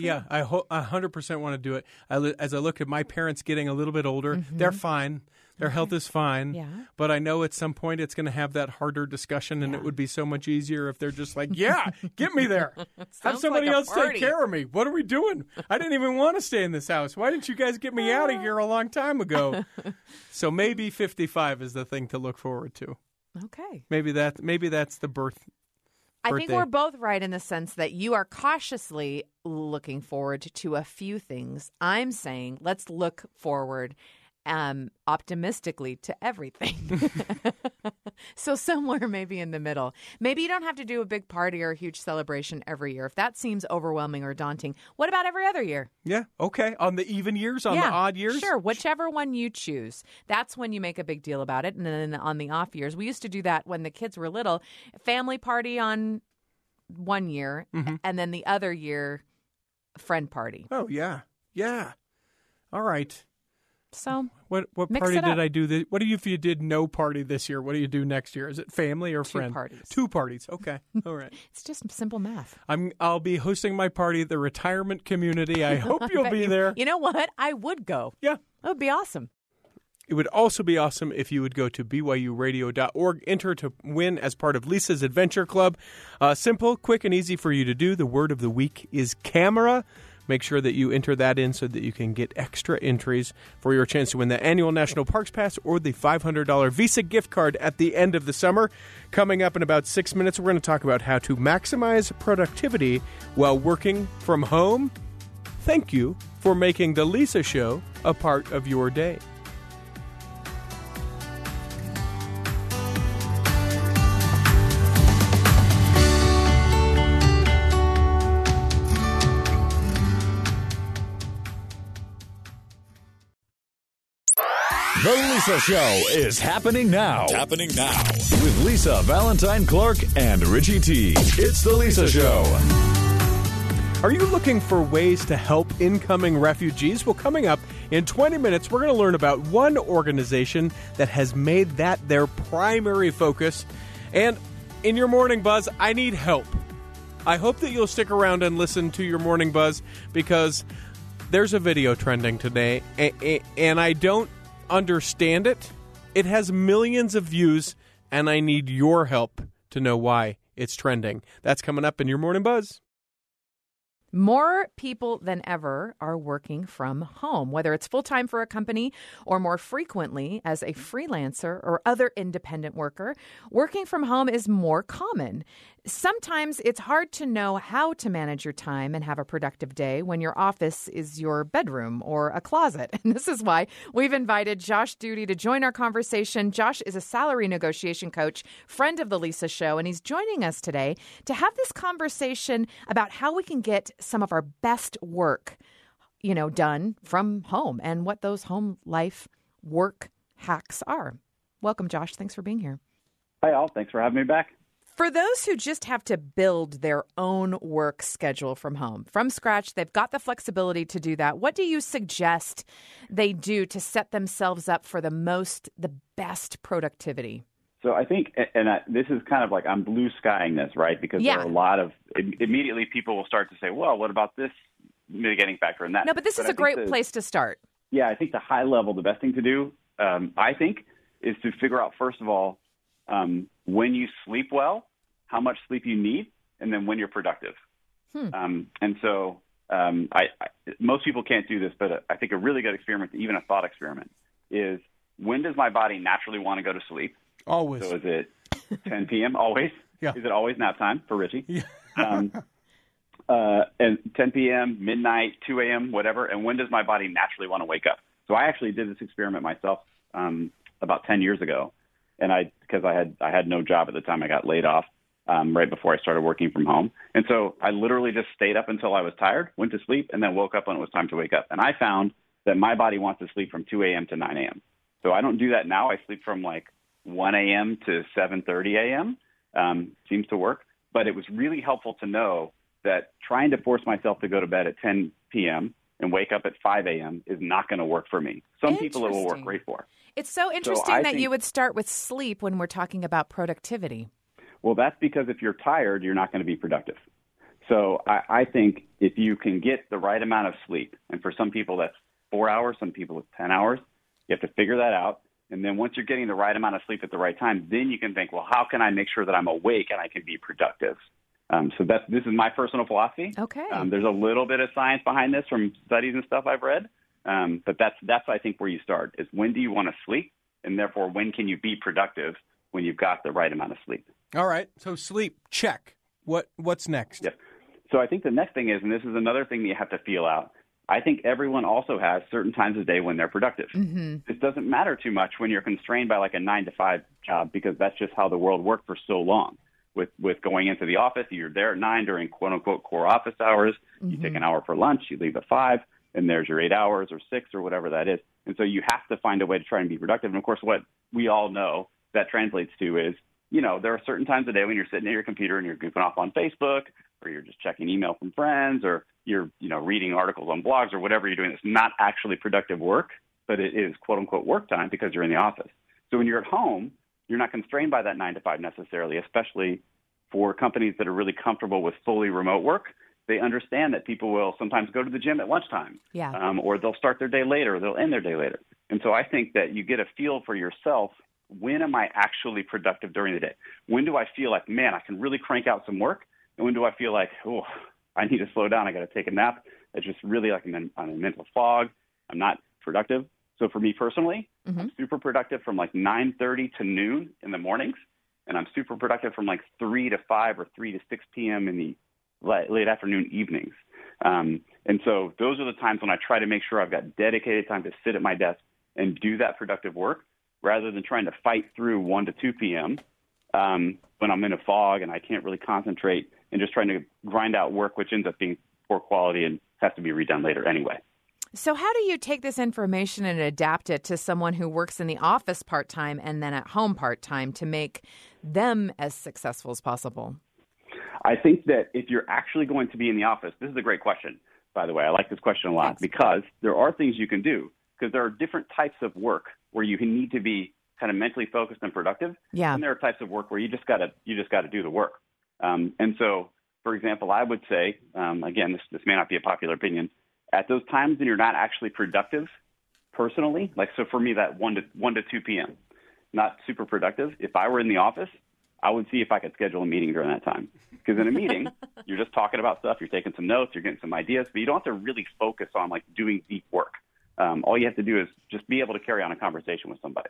100% want to do it. As I look at my parents getting a little bit older, they're fine. Their health is fine. Yeah. But I know at some point it's going to have that harder discussion, and it would be so much easier if they're just like, yeah, get me there. Have somebody else take care of me. What are we doing? I didn't even want to stay in this house. Why didn't you guys get me out of here a long time ago? So maybe 55 is the thing to look forward to. Okay. Maybe that's the birthday. I think we're both right in the sense that you are cautiously looking forward to a few things. I'm saying let's look forward optimistically to everything. So somewhere maybe in the middle. Maybe you don't have to do a big party or a huge celebration every year. If that seems overwhelming or daunting, what about every other year? Yeah, okay. On the even years, on the odd years? Sure, whichever one you choose. That's when you make a big deal about it. And then on the off years, we used to do that when the kids were little. Family party on one year, and then the other year, friend party. Oh, yeah. Yeah. All right. So what party did I do? What do you if you did no party this year? What do you do next year? Is it family or friend? 2 parties. 2 parties. Okay. All right. It's just simple math. I'll be hosting my party at the retirement community. I hope you'll be there. You know what? I would go. Yeah. That would be awesome. It would also be awesome if you would go to byuradio.org, enter to win as part of Lisa's Adventure Club. Simple, quick, and easy for you to do. The word of the week is camera. Make sure that you enter that in so that you can get extra entries for your chance to win the annual National Parks Pass or the $500 Visa gift card at the end of the summer. Coming up in about 6 minutes, we're going to talk about how to maximize productivity while working from home. Thank you for making The Lisa Show a part of your day. The Lisa Show is happening now. It's happening now. With Lisa Valentine Clark and Richie T. It's The Lisa Show. Are you looking for ways to help incoming refugees? Well, coming up in 20 minutes, we're going to learn about one organization that has made that their primary focus. And in your Morning Buzz, I need help. I hope that you'll stick around and listen to your Morning Buzz because there's a video trending today, and I don't understand it. It has millions of views, and I need your help to know why it's trending. That's coming up in your Morning Buzz. More people than ever are working from home, whether it's full-time for a company or more frequently as a freelancer or other independent worker. Working from home is more common. Sometimes it's hard to know how to manage your time and have a productive day when your office is your bedroom or a closet. And this is why we've invited Josh Duty to join our conversation. Josh is a salary negotiation coach, friend of The Lisa Show, and he's joining us today to have this conversation about how we can get some of our best work, done from home and what those home life work hacks are. Welcome, Josh. Thanks for being here. Hi, all. Thanks for having me back. For those who just have to build their own work schedule from home, from scratch, they've got the flexibility to do that. What do you suggest they do to set themselves up for the best productivity? So I think, this is kind of like I'm blue skying this, right? Because there are a lot of, immediately people will start to say, well, what about this mitigating factor and that? No, but this is a great place to start. Yeah, I think the high level, the best thing to do, I think, is to figure out, first of all, when you sleep well, how much sleep you need, and then when you're productive. Most people can't do this, but I think a really good experiment, even a thought experiment, is when does my body naturally want to go to sleep? Always. So is it 10 p.m. always? Yeah. Is it always nap time for Richie? Yeah. And 10 p.m., midnight, 2 a.m., whatever. And when does my body naturally want to wake up? So I actually did this experiment myself about 10 years ago, and because I had no job at the time. I got laid off right before I started working from home, and so I literally just stayed up until I was tired, went to sleep, and then woke up when it was time to wake up. And I found that my body wants to sleep from 2 a.m. to 9 a.m. So I don't do that now. I sleep from like 1 a.m. to 7:30 a.m. Seems to work, but it was really helpful to know that trying to force myself to go to bed at 10 p.m. and wake up at 5 a.m. is not going to work for me. Some people it will work great for. It's so interesting that you would start with sleep when we're talking about productivity. Well, that's because if you're tired, you're not going to be productive. So I think if you can get the right amount of sleep, and for some people that's 4 hours, some people it's 10 hours, you have to figure that out. And then once you're getting the right amount of sleep at the right time, then you can think, well, how can I make sure that I'm awake and I can be productive? So this is my personal philosophy. Okay. There's a little bit of science behind this from studies and stuff I've read. But that's I think where you start is when do you want to sleep? And therefore, when can you be productive when you've got the right amount of sleep? All right. So sleep, check. What's next? Yeah. So I think the next thing is, and this is another thing that you have to feel out, I think everyone also has certain times of day when they're productive. Mm-hmm. It doesn't matter too much when you're constrained by like a 9-to-5 job because that's just how the world worked for so long. With going into the office, you're there at 9 during quote-unquote core office hours. Mm-hmm. You take an hour for lunch, you leave at 5, and there's your 8 hours or 6 or whatever that is. And so you have to find a way to try and be productive. And, of course, what we all know that translates to is, there are certain times of day when you're sitting at your computer and you're goofing off on Facebook or you're just checking email from friends or you're, reading articles on blogs or whatever you're doing. It's not actually productive work, but it is quote-unquote work time because you're in the office. So when you're at home, you're not constrained by that 9-to-5 necessarily, especially for companies that are really comfortable with fully remote work. They understand that people will sometimes go to the gym at lunchtime, or they'll start their day later, or they'll end their day later. And so I think that you get a feel for yourself, when am I actually productive during the day? When do I feel like, man, I can really crank out some work? And when do I feel like, I need to slow down, I got to take a nap? It's just really like I'm in a mental fog. I'm not productive. So for me personally, I'm super productive from like 9:30 to noon in the mornings, and I'm super productive from like 3 to 5 or 3 to 6 p.m. in the late afternoon evenings. And so those are the times when I try to make sure I've got dedicated time to sit at my desk and do that productive work rather than trying to fight through 1 to 2 p.m. When I'm in a fog and I can't really concentrate and just trying to grind out work, which ends up being poor quality and has to be redone later anyway. So how do you take this information and adapt it to someone who works in the office part-time and then at home part-time to make them as successful as possible? I think that if you're actually going to be in the office, this is a great question, by the way. I like this question a lot. Thanks. Because there are things you can do, because there are different types of work where you need to be kind of mentally focused and productive. Yeah. And there are types of work where you just got to do the work. And so, for example, I would say, again, this may not be a popular opinion, at those times when you're not actually productive personally, like so for me that 1 to 2 p.m., not super productive. If I were in the office, I would see if I could schedule a meeting during that time. Because in a meeting, you're just talking about stuff, you're taking some notes, you're getting some ideas, but you don't have to really focus on like doing deep work. All you have to do is just be able to carry on a conversation with somebody.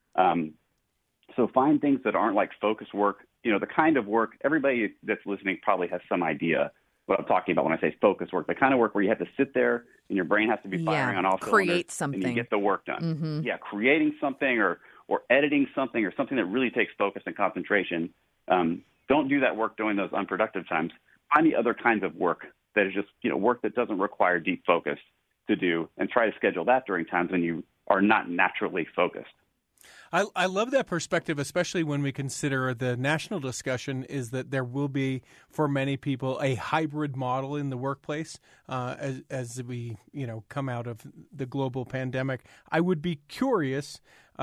So find things that aren't like focus work, the kind of work, everybody that's listening probably has some idea what I'm talking about when I say focus work, the kind of work where you have to sit there and your brain has to be firing on all cylinders. Create something. And you get the work done. Mm-hmm. Yeah, creating something or editing something or something that really takes focus and concentration. Don't do that work during those unproductive times. Find the other kinds of work that is just, work that doesn't require deep focus to do, and try to schedule that during times when you are not naturally focused. I love that perspective, especially when we consider the national discussion is that there will be, for many people, a hybrid model in the workplace as we come out of the global pandemic. I would be curious,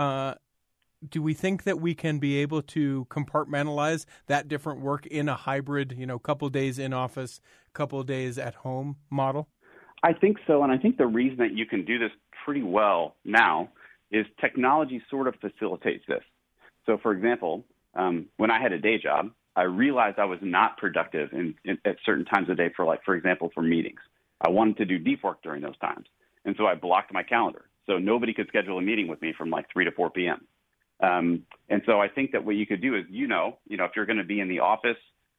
do we think that we can be able to compartmentalize that different work in a hybrid, couple days in office, couple days at home model? I think so, and I think the reason that you can do this pretty well now is technology sort of facilitates this. So, for example, when I had a day job, I realized I was not productive at certain times of the day for example, for meetings. I wanted to do deep work during those times, and so I blocked my calendar. So nobody could schedule a meeting with me from 3 to 4 p.m. And so I think that what you could do is, if you're going to be in the office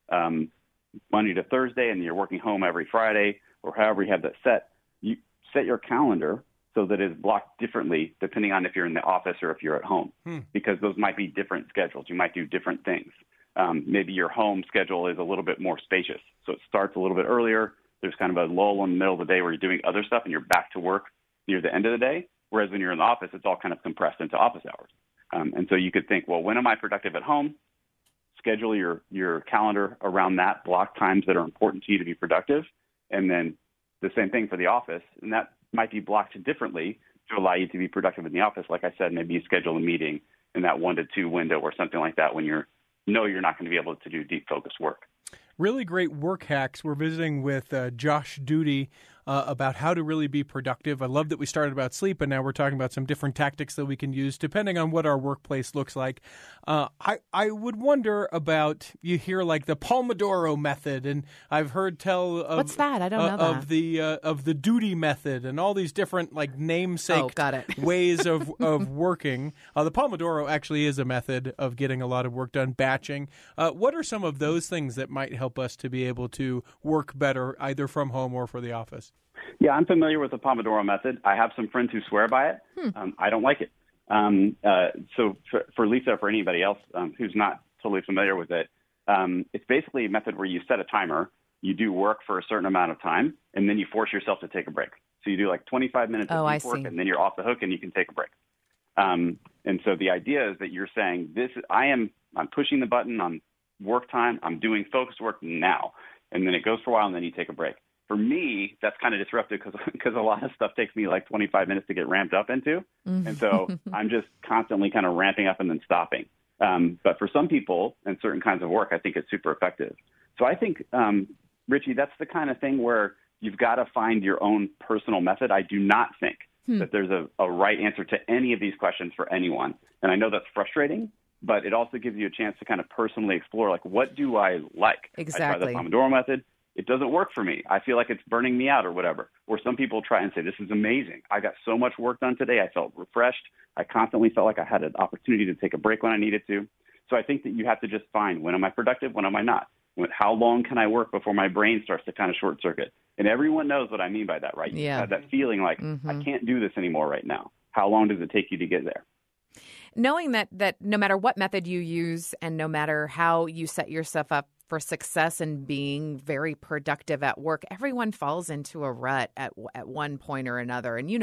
Monday to Thursday and you're working home every Friday or however you have that set, you set your calendar so that it's blocked differently depending on if you're in the office or if you're at home, because those might be different schedules. You might do different things. Maybe your home schedule is a little bit more spacious, so it starts a little bit earlier. There's kind of a lull in the middle of the day where you're doing other stuff and you're back to work near the end of the day, whereas when you're in the office, it's all kind of compressed into office hours. And so you could think, well, when am I productive at home? Schedule your calendar around that, block times that are important to you to be productive, and then the same thing for the office, and that might be blocked differently to allow you to be productive in the office. Like I said, maybe you schedule a meeting in that 1 to 2 window or something like that when you're not going to be able to do deep focus work. Really great work hacks. We're visiting with Josh Duty about how to really be productive. I love that we started about sleep, and now we're talking about some different tactics that we can use depending on what our workplace looks like. I would wonder about, you hear the Pomodoro method, and I've heard tell of what's that? I don't know that. Of the duty method and all these different namesake ways of working. The Pomodoro actually is a method of getting a lot of work done, batching. What are some of those things that might help us to be able to work better either from home or for the office? Yeah, I'm familiar with the Pomodoro method. I have some friends who swear by it. I don't like it. So for Lisa, or for anybody else who's not totally familiar with it, it's basically a method where you set a timer, you do work for a certain amount of time, and then you force yourself to take a break. So you do 25 minutes of deep work, and then you're off the hook and you can take a break. And so the idea is that you're saying, I'm pushing the button on work time, I'm doing focused work now, and then it goes for a while, and then you take a break. For me, that's kind of disruptive because a lot of stuff takes me 25 minutes to get ramped up into. And so I'm just constantly kind of ramping up and then stopping. But for some people and certain kinds of work, I think it's super effective. So I think, Richie, that's the kind of thing where you've got to find your own personal method. I do not think that there's a right answer to any of these questions for anyone. And I know that's frustrating, but it also gives you a chance to kind of personally explore, what do I like? Exactly. I tried the Pomodoro method. It doesn't work for me. I feel like it's burning me out or whatever. Or some people try and say, this is amazing. I got so much work done today. I felt refreshed. I constantly felt like I had an opportunity to take a break when I needed to. So I think that you have to just find, when am I productive? When am I not? How long can I work before my brain starts to kind of short circuit? And everyone knows what I mean by that, right? Yeah. You have that feeling I can't do this anymore right now. How long does it take you to get there? Knowing that no matter what method you use and no matter how you set yourself up for success and being very productive at work, everyone falls into a rut at one point or another. And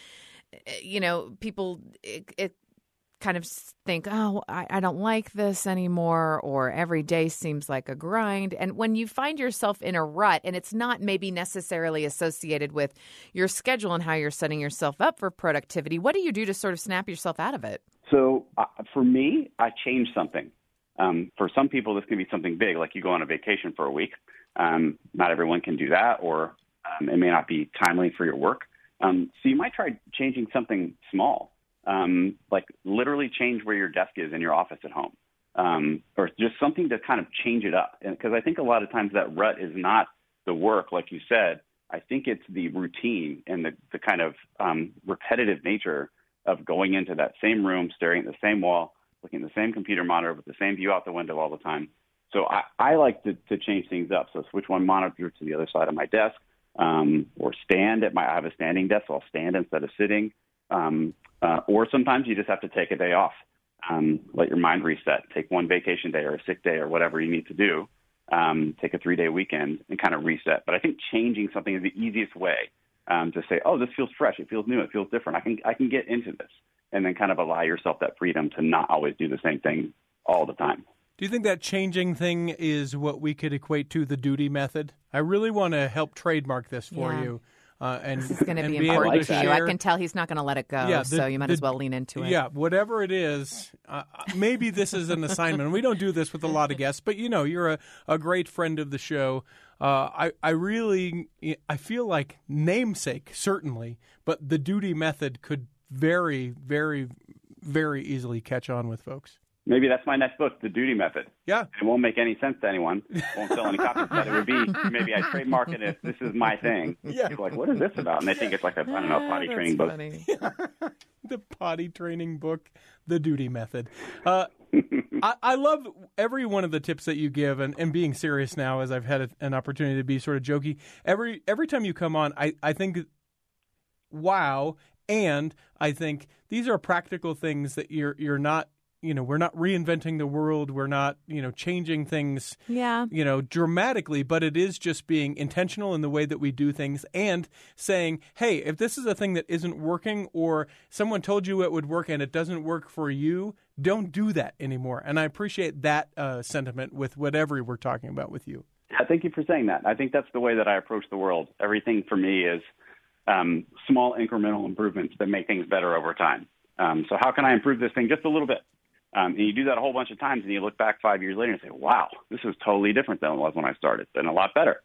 people it kind of think, oh, I don't like this anymore, or every day seems like a grind. And when you find yourself in a rut, and it's not maybe necessarily associated with your schedule and how you're setting yourself up for productivity, what do you do to sort of snap yourself out of it? So for me, I changed something. For some people, this can be something big, like you go on a vacation for a week. Not everyone can do that, or it may not be timely for your work. So you might try changing something small, like literally change where your desk is in your office at home, or just something to kind of change it up. Because I think a lot of times that rut is not the work, like you said. I think it's the routine and the kind of repetitive nature of going into that same room, staring at the same wall, looking at the same computer monitor with the same view out the window all the time. So I like to change things up. So switch one monitor to the other side of my desk, or stand at I have a standing desk, so I'll stand instead of sitting. Or sometimes you just have to take a day off, let your mind reset, take one vacation day or a sick day or whatever you need to do, take a 3-day weekend and kind of reset. But I think changing something is the easiest way to say, oh, this feels fresh, it feels new, it feels different. I can get into this, and then kind of allow yourself that freedom to not always do the same thing all the time. Do you think that changing thing is what we could equate to the duty method? I really want to help trademark this for you. And this is going to be important to you. I can tell he's not going to let it go, so you might as well lean into it. Yeah, whatever it is, maybe this is an assignment. We don't do this with a lot of guests, but you're a great friend of the show. I feel like namesake, certainly, but the duty method could very, very, very easily catch on with folks. Maybe that's my next book, The Duty Method. Yeah. It won't make any sense to anyone. Won't sell any copies, but it would be, maybe I trademark it if this is my thing. Yeah. People are like, what is this about? And they think it's like a, potty training book. The potty training book, The Duty Method. I love every one of the tips that you give, and being serious now as I've had an opportunity to be sort of jokey. Every time you come on, I think, wow, and I think these are practical things that you're not, we're not reinventing the world. We're not, changing things, dramatically, but it is just being intentional in the way that we do things and saying, hey, if this is a thing that isn't working or someone told you it would work and it doesn't work for you, don't do that anymore. And I appreciate that sentiment with whatever we're talking about with you. Yeah, thank you for saying that. I think that's the way that I approach the world. Everything for me is small incremental improvements that make things better over time. So how can I improve this thing just a little bit? And you do that a whole bunch of times, and you look back 5 years later and say, wow, this is totally different than it was when I started, and a lot better.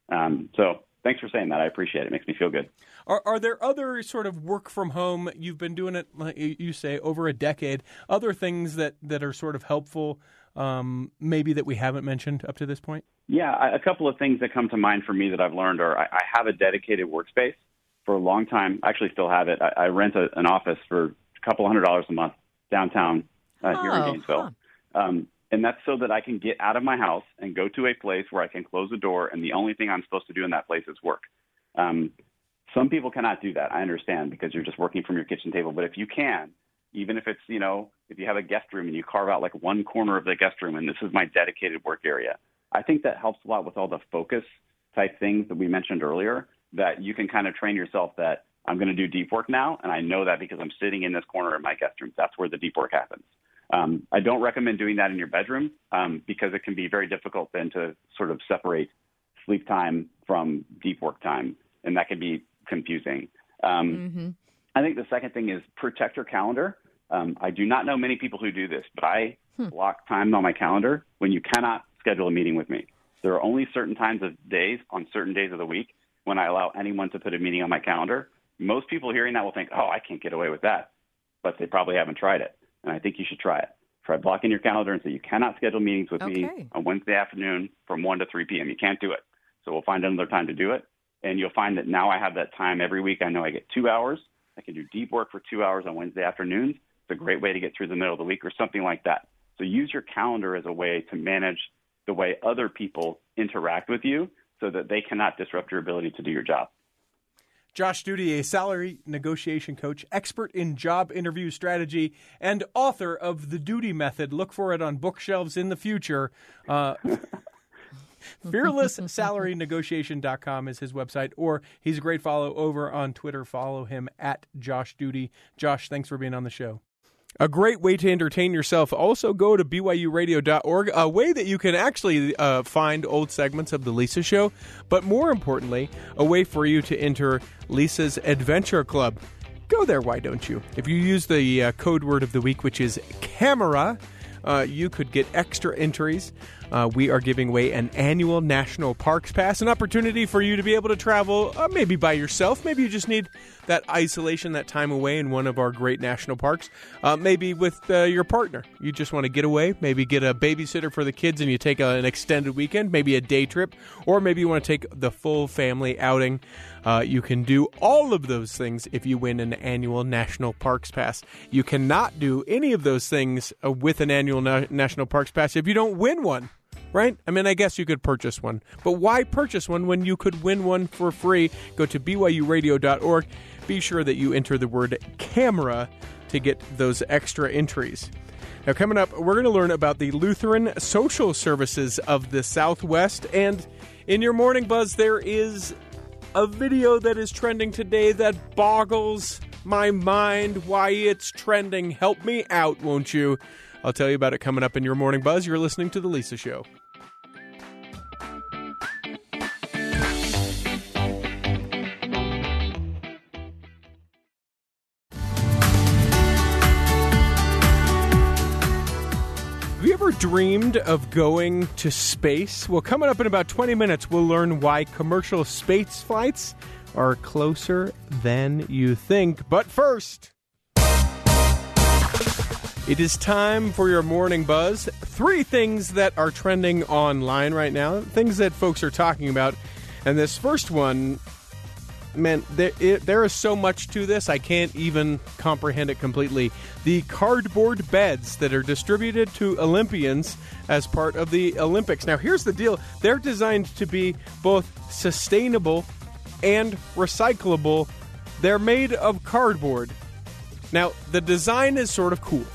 So thanks for saying that. I appreciate it. It makes me feel good. Are there other sort of work from home, you've been doing it, like you say, over a decade, other things that are sort of helpful, maybe that we haven't mentioned up to this point? Yeah, a couple of things that come to mind for me that I've learned are I have a dedicated workspace for a long time. I actually still have it. I rent an office for a couple $100 a month downtown here in Gainesville. And that's so that I can get out of my house and go to a place where I can close the door, and the only thing I'm supposed to do in that place is work. Some people cannot do that. I understand, because you're just working from your kitchen table. But if you can, even if it's, if you have a guest room and you carve out like one corner of the guest room and this is my dedicated work area, I think that helps a lot with all the focus type things that we mentioned earlier, that you can kind of train yourself that I'm going to do deep work now, and I know that because I'm sitting in this corner of my guest room. That's where the deep work happens. I don't recommend doing that in your bedroom because it can be very difficult then to sort of separate sleep time from deep work time, and that can be confusing. I think the second thing is protect your calendar. I do not know many people who do this, but I block time on my calendar when you cannot schedule a meeting with me. There are only certain times of days on certain days of the week when I allow anyone to put a meeting on my calendar. Most people hearing that will think, oh, I can't get away with that, but they probably haven't tried it. And I think you should try it. Try blocking your calendar and say you cannot schedule meetings with me on Wednesday afternoon from 1 to 3 p.m. You can't do it. So we'll find another time to do it. And you'll find that now I have that time every week. I know I get 2 hours. I can do deep work for 2 hours on Wednesday afternoons. It's a great way to get through the middle of the week or something like that. So use your calendar as a way to manage the way other people interact with you so that they cannot disrupt your ability to do your job. Josh Duty, a salary negotiation coach, expert in job interview strategy, and author of The Duty Method. Look for it on bookshelves in the future. FearlessSalaryNegotiation.com is his website, or he's a great follow over on Twitter. Follow him at Josh Duty. Josh, thanks for being on the show. A great way to entertain yourself. Also go to BYURadio.org, a way that you can actually find old segments of The Lisa Show, but more importantly, a way for you to enter Lisa's Adventure Club. Go there, why don't you? If you use the code word of the week, which is CAMERA, you could get extra entries. We are giving away an annual National Parks Pass, an opportunity for you to be able to travel maybe by yourself. Maybe you just need that isolation, that time away in one of our great national parks. Maybe with your partner. You just want to get away, maybe get a babysitter for the kids and you take an extended weekend, maybe a day trip, or maybe you want to take the full family outing. You can do all of those things if you win an annual National Parks Pass. You cannot do any of those things with an annual National Parks Pass if you don't win one. Right? I mean, I guess you could purchase one. But why purchase one when you could win one for free? Go to BYURadio.org. Be sure that you enter the word CAMERA to get those extra entries. Now, coming up, we're going to learn about the Lutheran Social Services of the Southwest. And in your Morning Buzz, there is a video that is trending today that boggles my mind why it's trending. Help me out, won't you? I'll tell you about it coming up in your Morning Buzz. You're listening to The Lisa Show. Have you ever dreamed of going to space? Well, coming up in about 20 minutes, we'll learn why commercial space flights are closer than you think. But first, it is time for your Morning Buzz. 3 things that are trending online right now, things that folks are talking about. And this first one, man, there is so much to this, I can't even comprehend it completely. The cardboard beds that are distributed to Olympians as part of the Olympics. Now, here's the deal. They're designed to be both sustainable and recyclable. They're made of cardboard. Now, the design is sort of cool.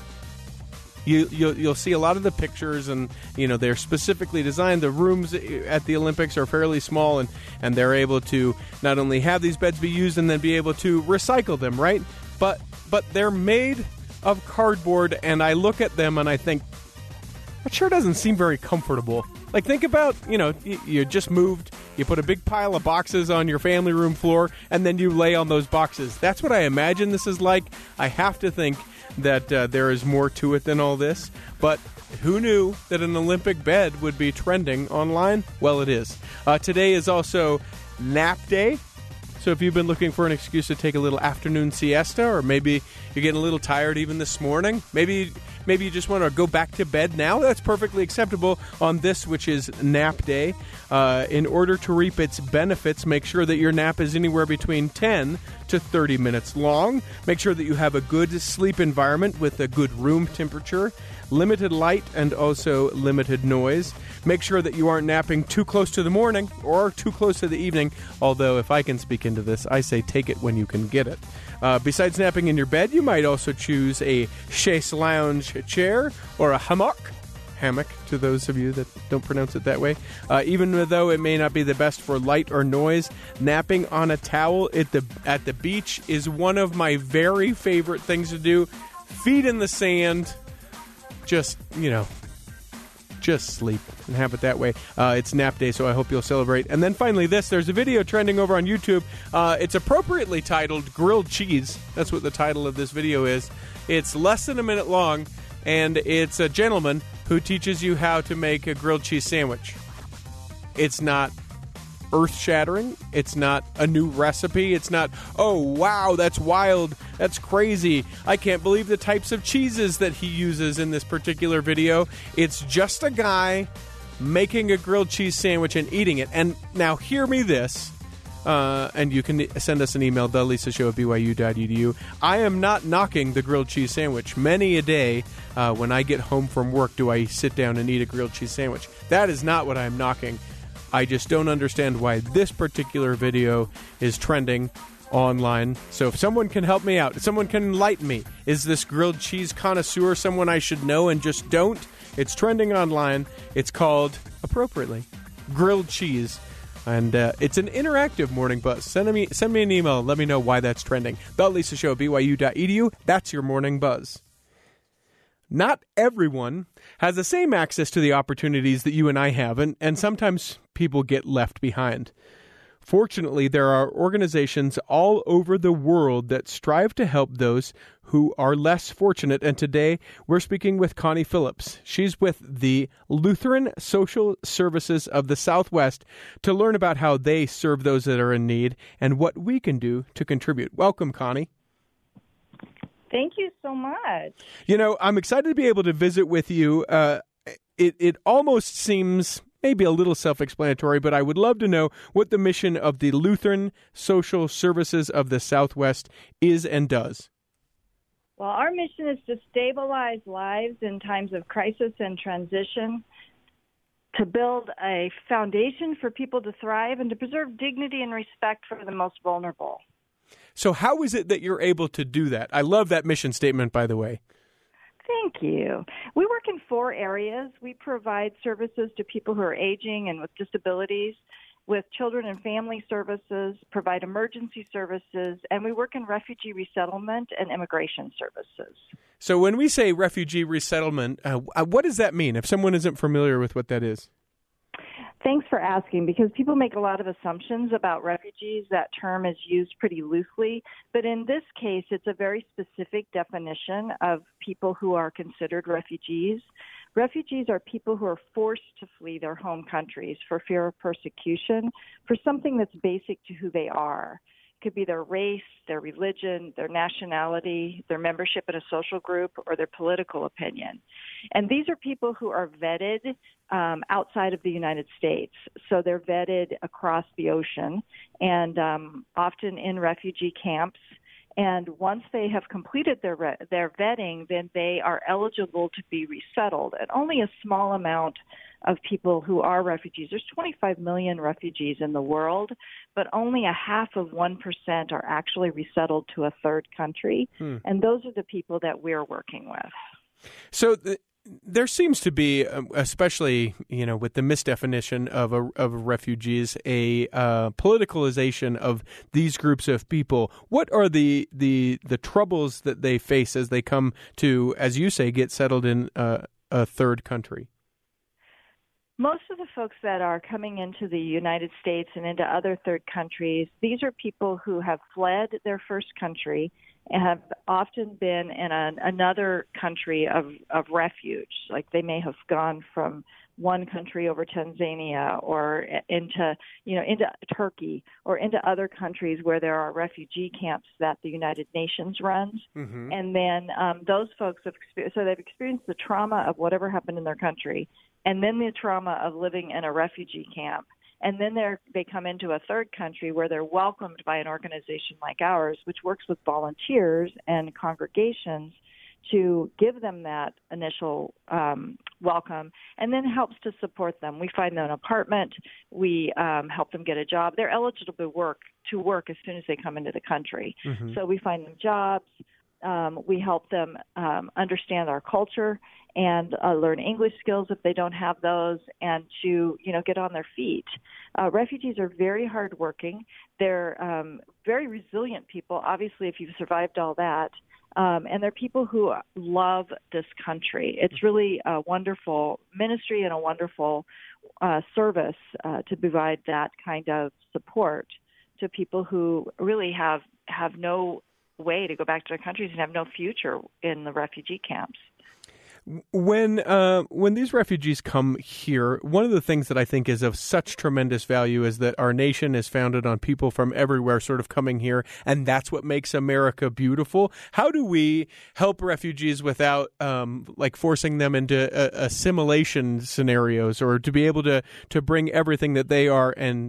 You'll see a lot of the pictures, and they're specifically designed. The rooms at the Olympics are fairly small, and they're able to not only have these beds be used and then be able to recycle them, right? But they're made of cardboard, and I look at them and I think, that sure doesn't seem very comfortable. Like, think about, you just moved, you put a big pile of boxes on your family room floor, and then you lay on those boxes. That's what I imagine this is like. I have to think that there is more to it than all this. But who knew that an Olympic bed would be trending online? Well, it is. Today is also nap day. So if you've been looking for an excuse to take a little afternoon siesta, or maybe you're getting a little tired even this morning, maybe you just want to go back to bed now, that's perfectly acceptable on this, which is nap day. In order to reap its benefits, make sure that your nap is anywhere between 10 to 30 minutes long. Make sure that you have a good sleep environment with a good room temperature, limited light, and also limited noise. Make sure that you aren't napping too close to the morning or too close to the evening, although if I can speak into this, I say take it when you can get it. Besides napping in your bed, you might also choose a chaise lounge chair or a hammock to those of you that don't pronounce it that way. Even though it may not be the best for light or noise, napping on a towel at the beach is one of my very favorite things to do. Feet in the sand, just sleep and have it that way. It's nap day, so I hope you'll celebrate. And then finally there's a video trending over on YouTube. It's appropriately titled Grilled Cheese. That's what the title of this video is. It's less than a minute long, and it's a gentleman who teaches you how to make a grilled cheese sandwich. It's not earth-shattering. It's not a new recipe. It's not, oh, wow, that's wild. That's crazy. I can't believe the types of cheeses that he uses in this particular video. It's just a guy making a grilled cheese sandwich and eating it. And now hear me this, and you can send us an email, thelisashow@byu.edu. I am not knocking the grilled cheese sandwich. Many a day when I get home from work do I sit down and eat a grilled cheese sandwich. That is not what I'm knocking. I just don't understand why this particular video is trending online. So if someone can help me out, if someone can enlighten me, is this grilled cheese connoisseur someone I should know and just don't? It's trending online. It's called, appropriately, grilled cheese. And it's an interactive Morning Buzz. Send me an email and let me know why that's trending. TheLisaShow@byu.edu. That's your Morning Buzz. Not everyone has the same access to the opportunities that you and I have, and sometimes people get left behind. Fortunately, there are organizations all over the world that strive to help those who are less fortunate, and today we're speaking with Connie Phillips. She's with the Lutheran Social Services of the Southwest to learn about how they serve those that are in need and what we can do to contribute. Welcome, Connie. Thank you so much. I'm excited to be able to visit with you. It almost seems maybe a little self-explanatory, but I would love to know what the mission of the Lutheran Social Services of the Southwest is and does. Well, our mission is to stabilize lives in times of crisis and transition, to build a foundation for people to thrive, and to preserve dignity and respect for the most vulnerable. So how is it that you're able to do that? I love that mission statement, by the way. Thank you. We work in 4 areas. We provide services to people who are aging and with disabilities, with children and family services, provide emergency services, and we work in refugee resettlement and immigration services. So when we say refugee resettlement, what does that mean, if someone isn't familiar with what that is? Thanks for asking, because people make a lot of assumptions about refugees. That term is used pretty loosely, but in this case, it's a very specific definition of people who are considered refugees. Refugees are people who are forced to flee their home countries for fear of persecution for something that's basic to who they are. It could be their race, their religion, their nationality, their membership in a social group, or their political opinion. And these are people who are vetted outside of the United States. So they're vetted across the ocean and often in refugee camps. And once they have completed their vetting, then they are eligible to be resettled. And only a small amount of people who are refugees, there's 25 million refugees in the world, but only 0.5% are actually resettled to a third country. And those are the people that we're working with. So there seems to be, especially with the misdefinition of refugees, a politicalization of these groups of people. What are the troubles that they face as they come to, as you say, get settled in a third country? Most of the folks that are coming into the United States and into other third countries, these are people who have fled their first country and have often been in another country of refuge. Like they may have gone from one country over Tanzania or into Turkey or into other countries where there are refugee camps that the United Nations runs. Mm-hmm. And then those folks they've experienced the trauma of whatever happened in their country, and then the trauma of living in a refugee camp. And then they come into a third country where they're welcomed by an organization like ours, which works with volunteers and congregations to give them that initial welcome and then helps to support them. We find them an apartment. We help them get a job. They're eligible to work as soon as they come into the country. Mm-hmm. So we find them jobs. We help them understand our culture and learn English skills if they don't have those, and to get on their feet. Refugees are very hardworking. They're very resilient people. Obviously, if you've survived all that, and they're people who love this country. It's really a wonderful ministry and a wonderful service to provide that kind of support to people who really have no way to go back to their countries and have no future in the refugee camps. When these refugees come here, one of the things that I think is of such tremendous value is that our nation is founded on people from everywhere sort of coming here, and that's what makes America beautiful. How do we help refugees without forcing them into assimilation scenarios, or to be able to bring everything that they are and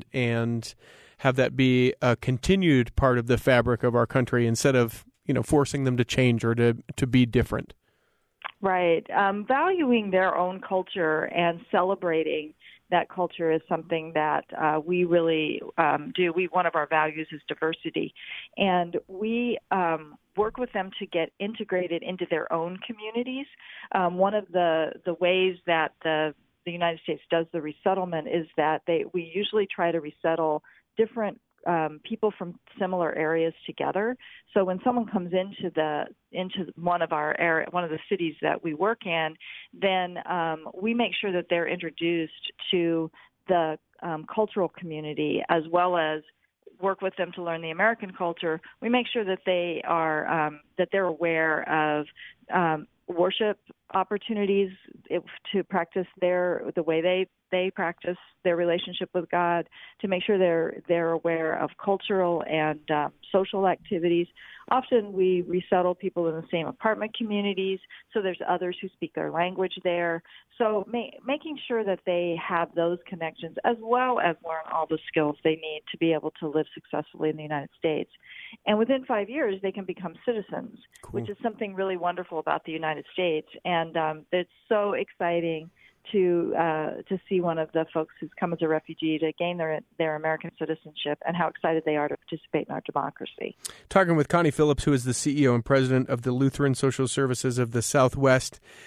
have that be a continued part of the fabric of our country instead of forcing them to change or to be different? Right. Valuing their own culture and celebrating that culture is something that we really do. One of our values is diversity, and we work with them to get integrated into their own communities. One of the ways that the United States does the resettlement is that we usually try to resettle different people from similar areas together. So when someone comes into one of the cities that we work in, then we make sure that they're introduced to the cultural community, as well as work with them to learn the American culture. We make sure that they are that they're aware of worship opportunities to practice the way they practice their relationship with God, to make sure they're aware of cultural and social activities. Often we resettle people in the same apartment communities, so there's others who speak their language there. So making sure that they have those connections, as well as learn all the skills they need to be able to live successfully in the United States. And within 5 years, they can become citizens, cool. Which is something really wonderful about the United States. And it's so exciting to see one of the folks who's come as a refugee to gain their American citizenship, and how excited they are to participate in our democracy. Talking with Connie Phillips, who is the CEO and president of the Lutheran Social Services of the Southwest.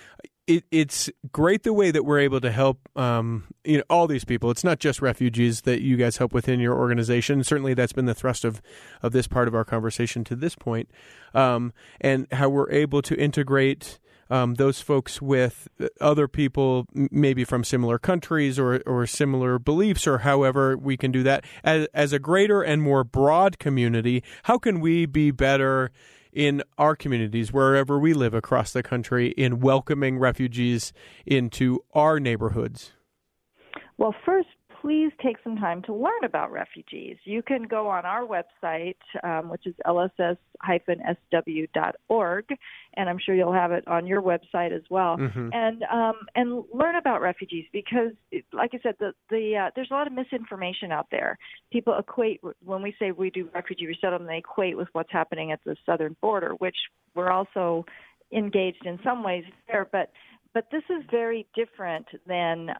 it's great the way that we're able to help all these people. It's not just refugees that you guys help within your organization. Certainly that's been the thrust of this part of our conversation to this point, and how we're able to integrate those folks with other people maybe from similar countries or similar beliefs, or however we can do that. As a greater and more broad community, how can we be better in our communities, wherever we live across the country, in welcoming refugees into our neighborhoods? Well, first, please take some time to learn about refugees. You can go on our website, which is lss-sw.org, and I'm sure you'll have it on your website as well, and learn about refugees, because, like I said, there's a lot of misinformation out there. People equate, when we say we do refugee resettlement, they equate with what's happening at the southern border, which we're also engaged in some ways there, but this is very different than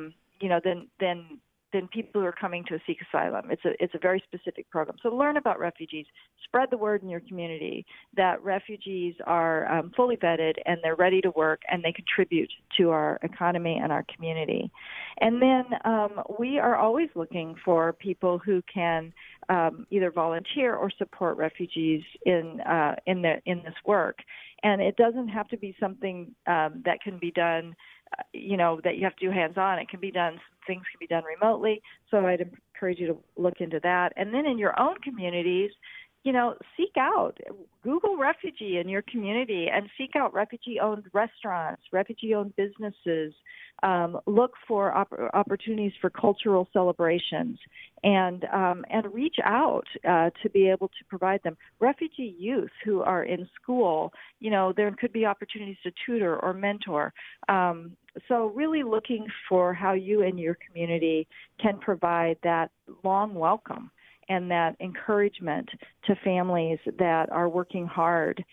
than people who are coming to seek asylum. It's a very specific program. So learn about refugees. Spread the word in your community that refugees are fully vetted and they're ready to work and they contribute to our economy and our community. And then we are always looking for people who can either volunteer or support refugees in this work. And it doesn't have to be something that can be done that you have to do hands-on. It can be done, things can be done remotely. So I'd encourage you to look into that. And then in your own communities, seek out, Google refugee in your community and seek out refugee-owned restaurants, refugee-owned businesses. Look for opportunities for cultural celebrations and reach out to be able to provide them. Refugee youth who are in school, there could be opportunities to tutor or mentor. So really looking for how you and your community can provide that long welcome and that encouragement to families that are working hard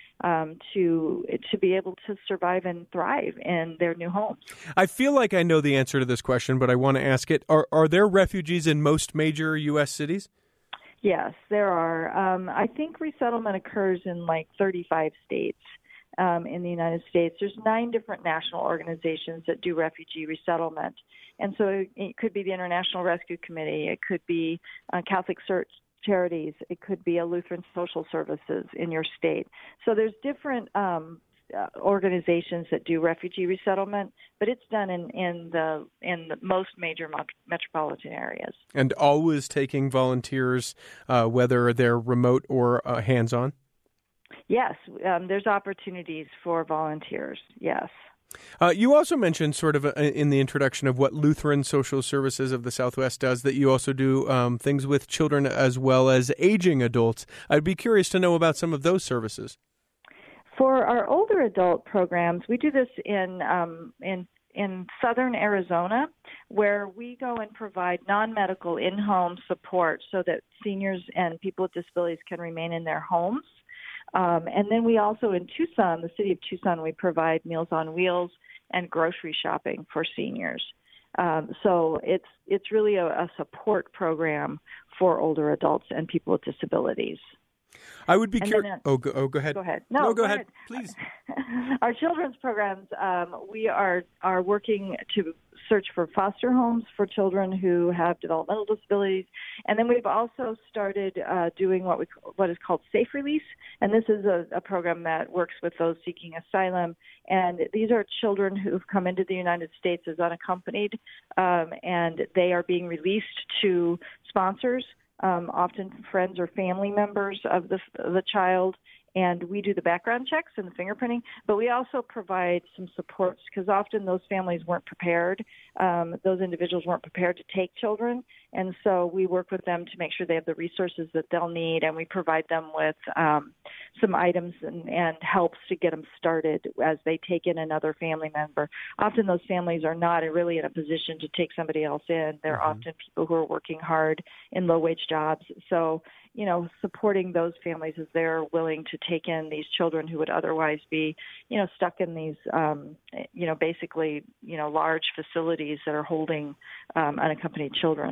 to be able to survive and thrive in their new homes. I feel like I know the answer to this question, but I want to ask it. Are there refugees in most major U.S. cities? Yes, there are. I think resettlement occurs in like 35 states. In the United States. There's 9 different national organizations that do refugee resettlement. And so it could be the International Rescue Committee, it could be Catholic Charities, it could be a Lutheran Social Services in your state. So there's different organizations that do refugee resettlement, but it's done in the most major metropolitan areas. And always taking volunteers, whether they're remote or hands-on? Yes, there's opportunities for volunteers, yes. You also mentioned sort of in the introduction of what Lutheran Social Services of the Southwest does, that you also do things with children as well as aging adults. I'd be curious to know about some of those services. For our older adult programs, we do this in southern Arizona, where we go and provide non-medical in-home support so that seniors and people with disabilities can remain in their homes. And then we also, in Tucson, the city of Tucson, we provide Meals on Wheels and grocery shopping for seniors. So it's really a support program for older adults and people with disabilities. I would be curious. Go ahead. Go ahead. No, go ahead, please. Our children's programs, we are working to search for foster homes for children who have developmental disabilities, and then we've also started doing what is called Safe Release, and this is a program that works with those seeking asylum. And these are children who've come into the United States as unaccompanied, and they are being released to sponsors. Often friends or family members of the child, and we do the background checks and the fingerprinting, but we also provide some supports because often those families weren't prepared. Those individuals weren't prepared to take children, and so we work with them to make sure they have the resources that they'll need, and we provide them with some items and helps to get them started as they take in another family member. Often those families are not really in a position to take somebody else in. They're often people who are working hard in low-wage jobs. So, supporting those families as they're willing to take in these children who would otherwise be, stuck in these, basically, large facilities that are holding unaccompanied children.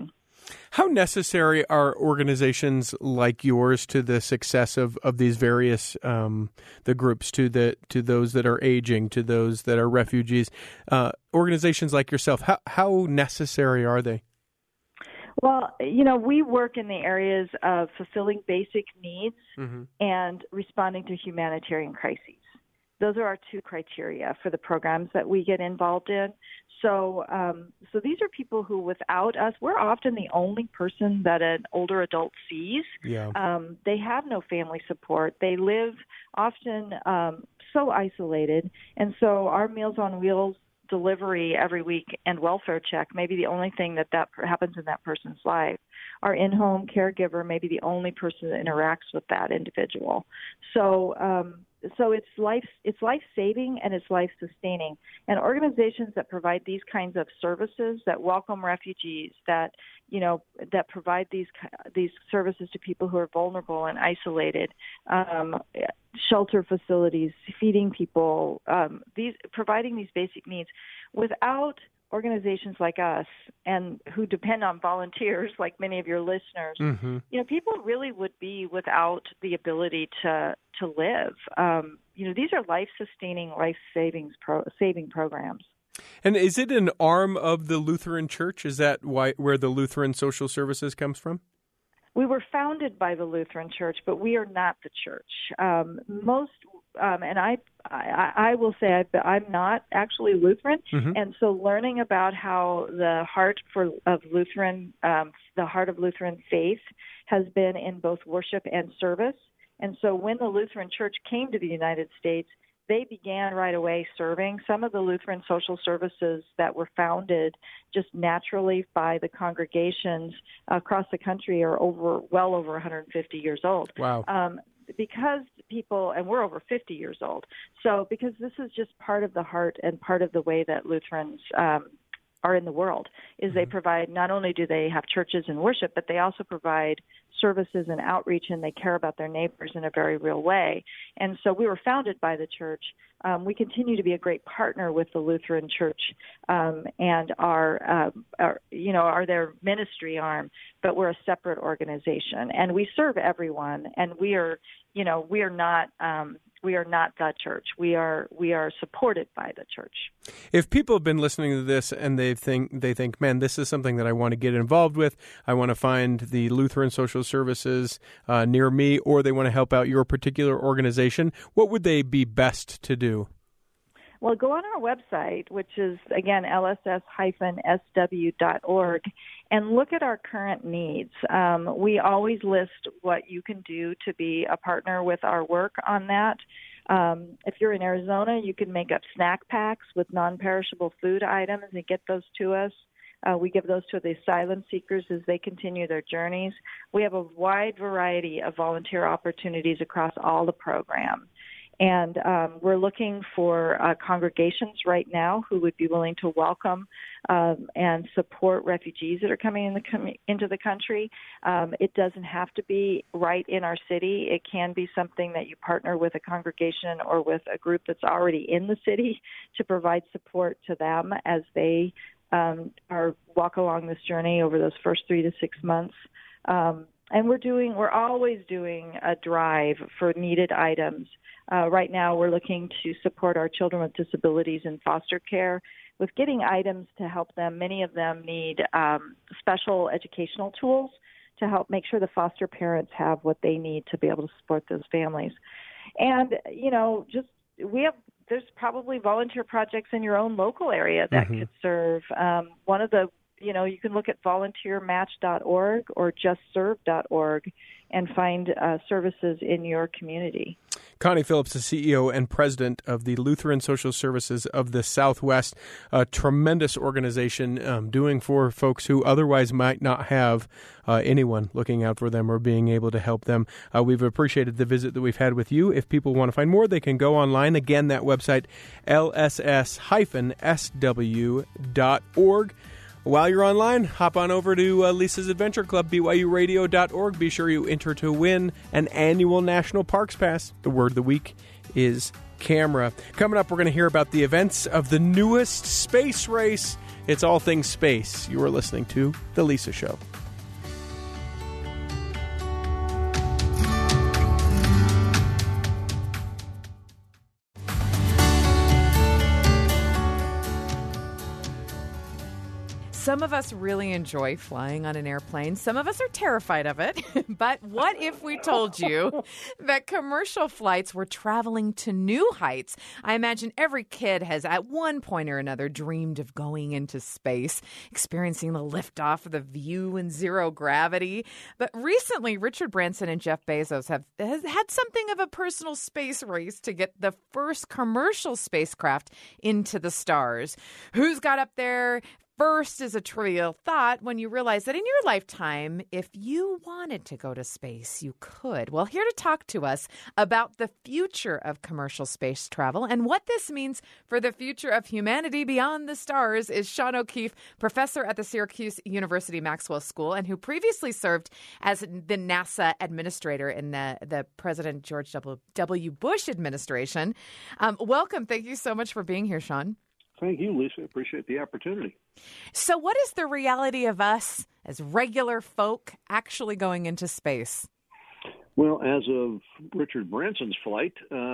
How necessary are organizations like yours to the success of these various the groups, to those that are aging, to those that are refugees? Organizations like yourself, how necessary are they? Well, we work in the areas of fulfilling basic needs and responding to humanitarian crises. Those are our two criteria for the programs that we get involved in. So these are people who, without us, we're often the only person that an older adult sees. Yeah. They have no family support. They live often so isolated. And so our Meals on Wheels delivery every week and welfare check may be the only thing that happens in that person's life. Our in-home caregiver may be the only person that interacts with that individual. So it's life-saving and it's life-sustaining. And organizations that provide these kinds of services, that welcome refugees, that provide these services to people who are vulnerable and isolated, shelter facilities, feeding people, providing these basic needs, without organizations like us and who depend on volunteers like many of your listeners, people really would be without the ability to live. These are life-sustaining, life-saving programs. And is it an arm of the Lutheran Church? Is that where the Lutheran Social Services comes from? We were founded by the Lutheran Church, but we are not the church. And I will say I'm not actually Lutheran, and so learning about how the heart of Lutheran faith has been in both worship and service. And so when the Lutheran Church came to the United States, they began right away serving. Some of the Lutheran social services that were founded just naturally by the congregations across the country are well over 150 years old. Wow. Because and we're over 50 years old. So because this is just part of the heart and part of the way that Lutherans are in the world, is they provide, not only do they have churches and worship, but they also provide services and outreach, and they care about their neighbors in a very real way. And so we were founded by the church. We continue to be a great partner with the Lutheran Church and are their ministry arm, but we're a separate organization, and we serve everyone. And we are not the church. We are supported by the church. If people have been listening to this and they think, man, this is something that I want to get involved with, I want to find the Lutheran Social Services near me, or they want to help out your particular organization, what would they be best to do? Well, go on our website, which is, again, lss-sw.org, and look at our current needs. We always list what you can do to be a partner with our work on that. If you're in Arizona, you can make up snack packs with non-perishable food items and get those to us. We give those to the asylum seekers as they continue their journeys. We have a wide variety of volunteer opportunities across all the programs. And we're looking for congregations right now who would be willing to welcome and support refugees that are coming into the country. It doesn't have to be right in our city. It can be something that you partner with a congregation or with a group that's already in the city to provide support to them as they walk along this journey over those first 3 to 6 months. And we're always doing a drive for needed items. Right now, we're looking to support our children with disabilities in foster care with getting items to help them. Many of them need special educational tools to help make sure the foster parents have what they need to be able to support those families. And, there's probably volunteer projects in your own local area that could serve. One of the you can look at volunteermatch.org or justserve.org and find services in your community. Connie Phillips, the CEO and president of the Lutheran Social Services of the Southwest, a tremendous organization doing for folks who otherwise might not have anyone looking out for them or being able to help them. We've appreciated the visit that we've had with you. If people want to find more, they can go online. Again, that website, lss-sw.org. While you're online, hop on over to Lisa's Adventure Club, BYURadio.org. Be sure you enter to win an annual National Parks Pass. The word of the week is camera. Coming up, we're going to hear about the events of the newest space race. It's all things space. You are listening to The Lisa Show. Some of us really enjoy flying on an airplane. Some of us are terrified of it. But what if we told you that commercial flights were traveling to new heights? I imagine every kid has at one point or another dreamed of going into space, experiencing the liftoff of the view in zero gravity. But recently, Richard Branson and Jeff Bezos have had something of a personal space race to get the first commercial spacecraft into the stars. Who's got up there first is a trivial thought when you realize that in your lifetime, if you wanted to go to space, you could. Well, here to talk to us about the future of commercial space travel and what this means for the future of humanity beyond the stars is Sean O'Keefe, professor at the Syracuse University Maxwell School, and who previously served as the NASA administrator in the President George W. Bush administration. Welcome. Thank you so much for being here, Sean. Thank you, Lisa. I appreciate the opportunity. So what is the reality of us as regular folk actually going into space? Well, as of Richard Branson's flight,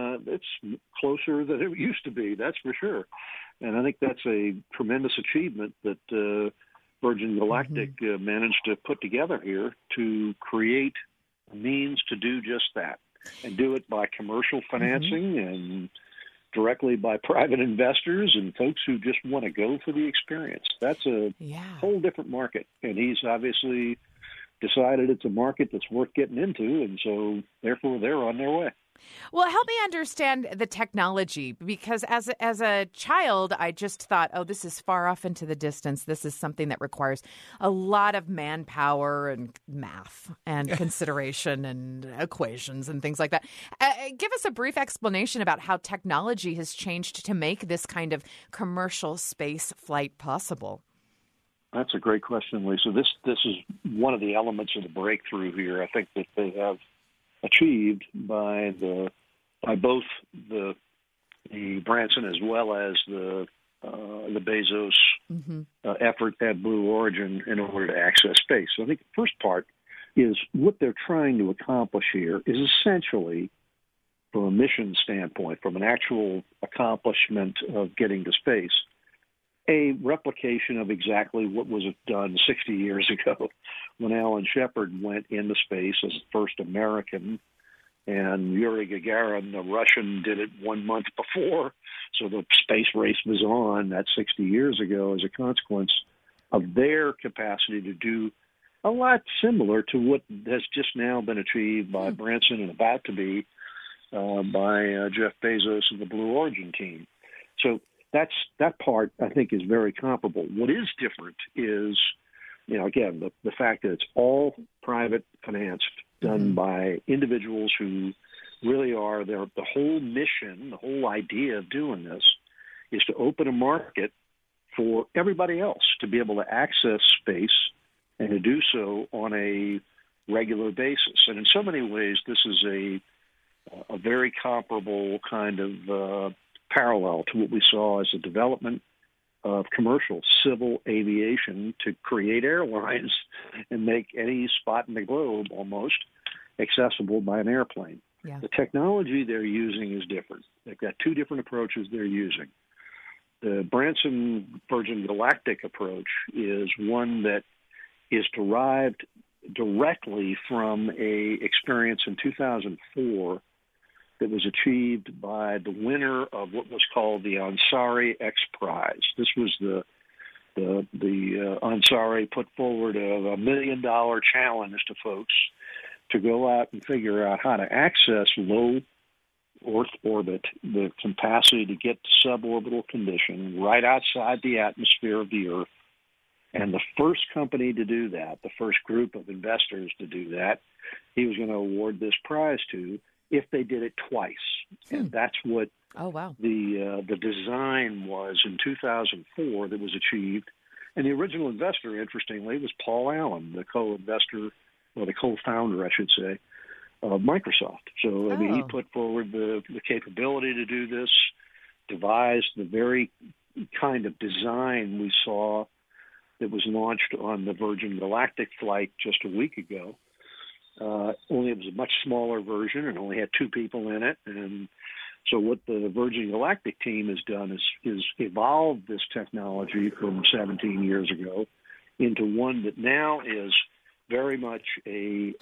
it's closer than it used to be, that's for sure. And I think that's a tremendous achievement that Virgin Galactic managed to put together here to create a means to do just that and do it by commercial financing and directly by private investors and folks who just want to go for the experience. That's a whole different market. And he's obviously decided it's a market that's worth getting into, and so therefore they're on their way. Well, help me understand the technology, because as a child, I just thought, oh, this is far off into the distance. This is something that requires a lot of manpower and math and consideration and equations and things like that. Give us a brief explanation about how technology has changed to make this kind of commercial space flight possible. That's a great question, Lisa. This is one of the elements of the breakthrough here. I think that they have achieved by both the Branson as well as the Bezos effort at Blue Origin in order to access space. So I think the first part is what they're trying to accomplish here is essentially, from a mission standpoint, from an actual accomplishment of getting to space, a replication of exactly what was done 60 years ago when Alan Shepard went into space as the first American, and Yuri Gagarin, the Russian, did it 1 month before. So the space race was on that 60 years ago as a consequence of their capacity to do a lot similar to what has just now been achieved by Branson and about to be by Jeff Bezos and the Blue Origin team. So that part, I think, is very comparable. What is different is, again, the fact that it's all private financed, done by individuals who really are the whole mission, the whole idea of doing this is to open a market for everybody else to be able to access space and to do so on a regular basis. And in so many ways, this is a very comparable kind of parallel to what we saw as the development of commercial civil aviation to create airlines and make any spot in the globe almost accessible by an airplane. Yeah. The technology they're using is different. They've got two different approaches they're using. The Branson Virgin Galactic approach is one that is derived directly from a experience in 2004 that was achieved by the winner of what was called the Ansari X Prize. This was the Ansari put forward a $1 million challenge to folks to go out and figure out how to access low Earth orbit, the capacity to get to suborbital condition right outside the atmosphere of the Earth. And the first company to do that, the first group of investors to do that, he was going to award this prize to if they did it twice. And that's what the design was in 2004 that was achieved. And the original investor, interestingly, was Paul Allen, the co-investor, or the co-founder, I should say, of Microsoft. So, I mean, he put forward the capability to do this, devised the very kind of design we saw that was launched on the Virgin Galactic flight just a week ago. Only it was a much smaller version and only had two people in it. And so what the Virgin Galactic team has done is evolved this technology from 17 years ago into one that now is very much an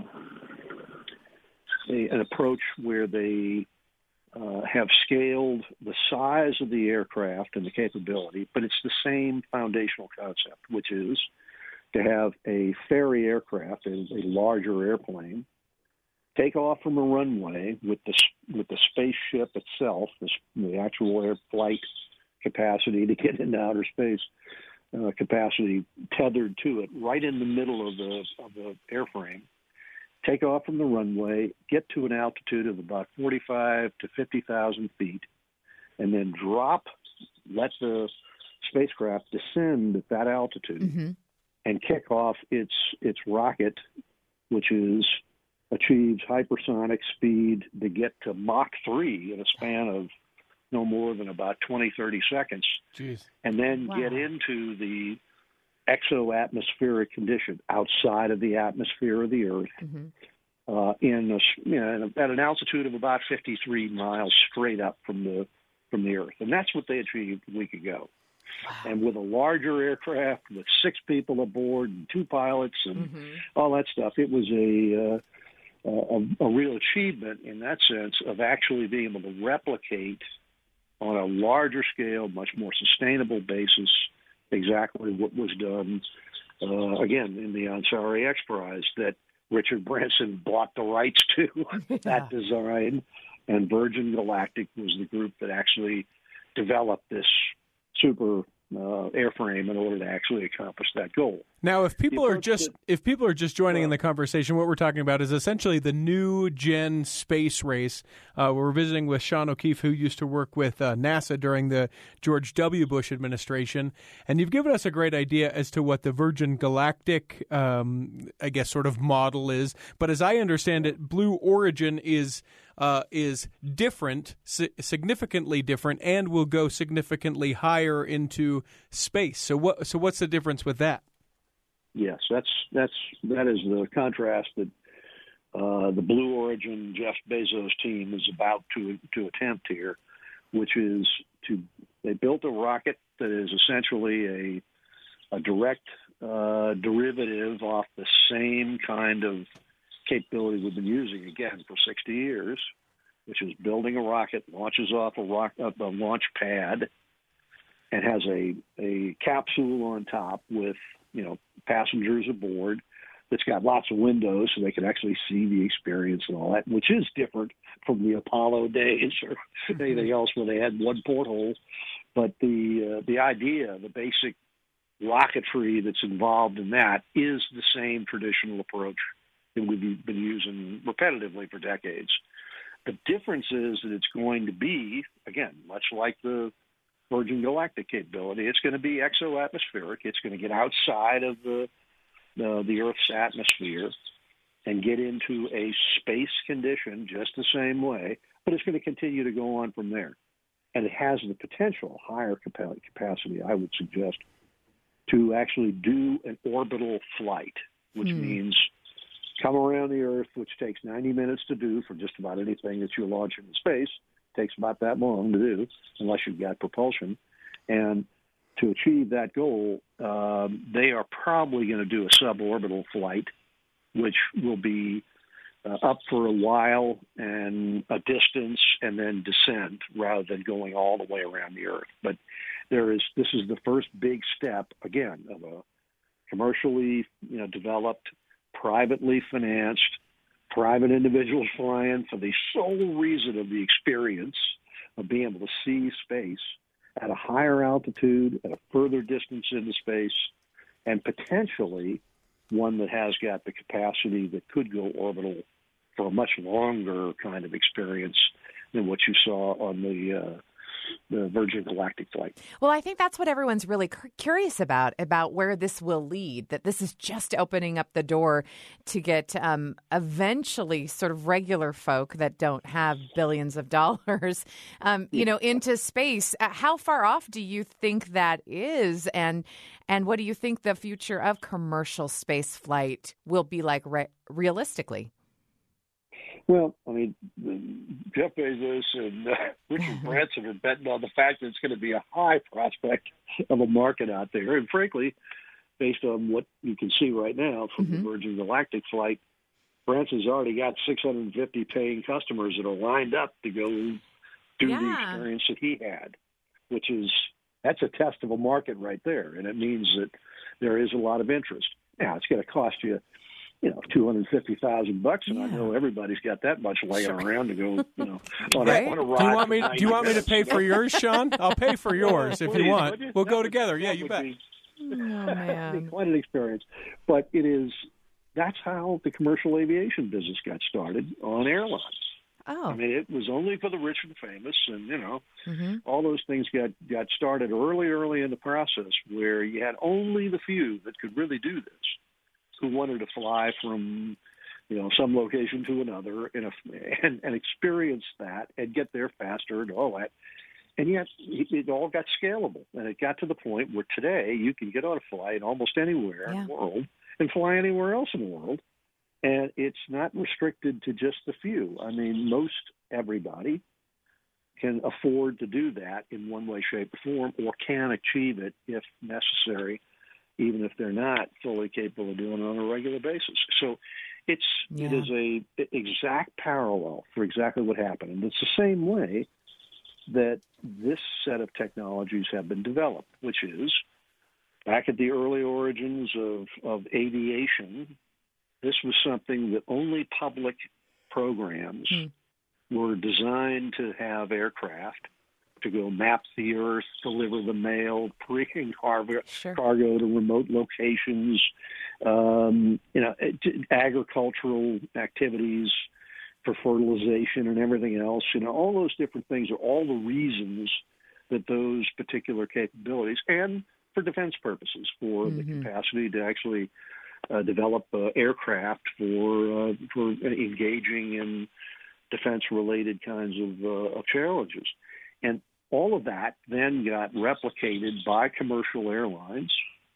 approach where they have scaled the size of the aircraft and the capability, but it's the same foundational concept, which is to have a ferry aircraft, a larger airplane, take off from a runway with the spaceship itself, the actual air flight capacity to get into outer space, capacity tethered to it, right in the middle of the airframe. Take off from the runway, get to an altitude of about 45 to 50,000 feet, and then let the spacecraft descend at that altitude and kick off its rocket, which achieves hypersonic speed to get to Mach 3 in a span of no more than about 20, 30 seconds. Jeez. And then get into the exo-atmospheric condition outside of the atmosphere of the Earth at an altitude of about 53 miles straight up from the Earth. And that's what they achieved a week ago. Wow. And with a larger aircraft with 6 people aboard and 2 pilots and all that stuff, it was a real achievement in that sense of actually being able to replicate on a larger scale, much more sustainable basis, exactly what was done, again, in the Ansari X Prize that Richard Branson bought the rights to, that design, and Virgin Galactic was the group that actually developed this super airframe in order to actually accomplish that goal. Now, if people are just joining in the conversation, what we're talking about is essentially the new gen space race. We're visiting with Sean O'Keefe, who used to work with NASA during the George W. Bush administration, and you've given us a great idea as to what the Virgin Galactic, I guess, sort of model is. But as I understand it, Blue Origin is different, significantly different, and will go significantly higher into space. So what's the difference with that? Yes, that is the contrast that the Blue Origin Jeff Bezos team is about to attempt here, which is they built a rocket that is essentially a direct derivative off the same kind of capability we've been using again for 60 years, which is building a rocket, launches off a launch pad, and has a capsule on top with passengers aboard that's got lots of windows so they can actually see the experience and all that, which is different from the Apollo days or anything else where they had one porthole. But the idea, the basic rocketry that's involved in that is the same traditional approach that we've been using repetitively for decades. The difference is that it's going to be, again, much like the Virgin Galactic capability, it's going to be exo-atmospheric. It's going to get outside of the Earth's atmosphere and get into a space condition just the same way, but it's going to continue to go on from there. And it has the potential, higher capacity, I would suggest, to actually do an orbital flight, which means come around the Earth, which takes 90 minutes to do for just about anything that you launch into space. It takes about that long to do, unless you've got propulsion. And to achieve that goal, they are probably going to do a suborbital flight, which will be up for a while and a distance and then descend rather than going all the way around the Earth. But this is the first big step, again, of a commercially developed, privately financed, private individuals flying for the sole reason of the experience of being able to see space at a higher altitude, at a further distance into space, and potentially one that has got the capacity that could go orbital for a much longer kind of experience than what you saw on the Virgin Galactic flight. Well, I think that's what everyone's really curious about where this will lead, that this is just opening up the door to get eventually sort of regular folk that don't have billions of dollars, into space. How far off do you think that is? And what do you think the future of commercial space flight will be like realistically? Well, I mean, Jeff Bezos and Richard Branson are betting on the fact that it's going to be a high prospect of a market out there. And frankly, based on what you can see right now from the Virgin Galactic flight, Branson's already got 650 paying customers that are lined up to go do the experience that he had, that's a testable market right there, and it means that there is a lot of interest. Now, it's going to cost you, $250,000, and I know everybody's got that much laying around to go, on a ride. Do you want me to pay for yours, Sean? I'll pay for yours if you want. We'll go together. Yeah, you bet. Quite an experience, but that's how the commercial aviation business got started on airlines. Oh. I mean, it was only for the rich and famous, and all those things got started early in the process, where you had only the few that could really do this, who wanted to fly from some location to another and experience that and get there faster and all that. And yet it all got scalable, and it got to the point where today you can get on a flight almost anywhere in the world and fly anywhere else in the world. And it's not restricted to just the few. I mean, most everybody can afford to do that in one way, shape, or form, or can achieve it if necessary, even if they're not fully capable of doing it on a regular basis. So it is a exact parallel for exactly what happened. And it's the same way that this set of technologies have been developed, which is back at the early origins of aviation. This was something that only public programs were designed to have aircraft to go map the earth, deliver the mail, bring cargo to remote locations, agricultural activities for fertilization and everything else. All those different things are all the reasons that those particular capabilities, and for defense purposes, for the capacity to actually develop aircraft for engaging in defense-related kinds of challenges. And all of that then got replicated by commercial airlines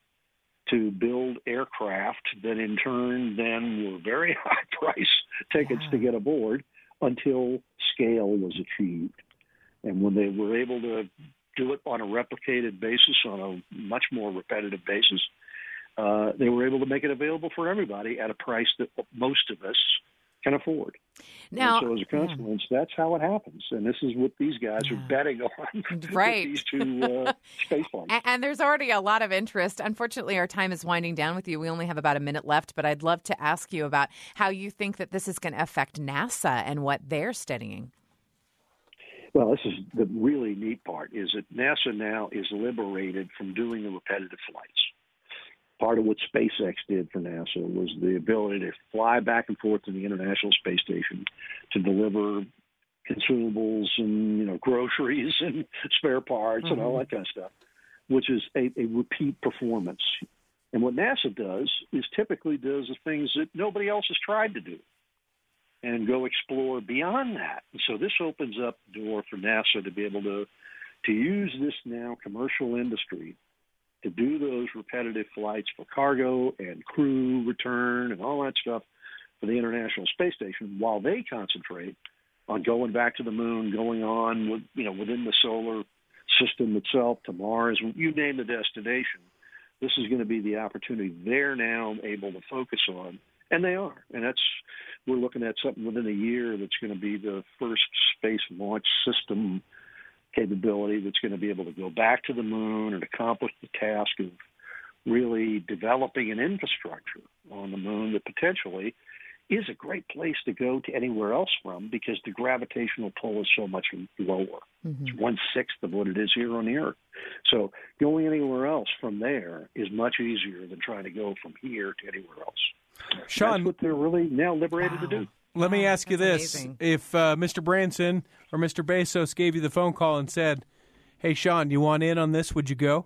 to build aircraft that in turn then were very high price tickets to get aboard until scale was achieved. And when they were able to do it on a replicated basis, on a much more repetitive basis, they were able to make it available for everybody at a price that most of us can afford. Now, and so as a consequence, that's how it happens. And this is what these guys are betting on with these two space flights. And there's already a lot of interest. Unfortunately, our time is winding down with you. We only have about a minute left, but I'd love to ask you about how you think that this is going to affect NASA and what they're studying. Well, this is the really neat part, is that NASA now is liberated from doing the repetitive flights. Part of what SpaceX did for NASA was the ability to fly back and forth to the International Space Station to deliver consumables and groceries and spare parts and all that kind of stuff, which is a repeat performance. And what NASA does is typically does the things that nobody else has tried to do and go explore beyond that. And so this opens up the door for NASA to be able to use this now commercial industry to do those repetitive flights for cargo and crew return and all that stuff for the International Space Station, while they concentrate on going back to the moon, going on within the solar system itself to Mars. You name the destination, this is going to be the opportunity they're now able to focus on, and they are. And we're looking at something within a year that's going to be the first space launch system capability that's going to be able to go back to the moon and accomplish the task of really developing an infrastructure on the moon that potentially is a great place to go to anywhere else from, because the gravitational pull is so much lower. It's 1/6 of what it is here on the Earth. So going anywhere else from there is much easier than trying to go from here to anywhere else. Sean, that's what they're really now liberated to do. Let me ask you this. Amazing. If Mr. Branson or Mr. Bezos gave you the phone call and said, hey, Sean, you want in on this, would you go?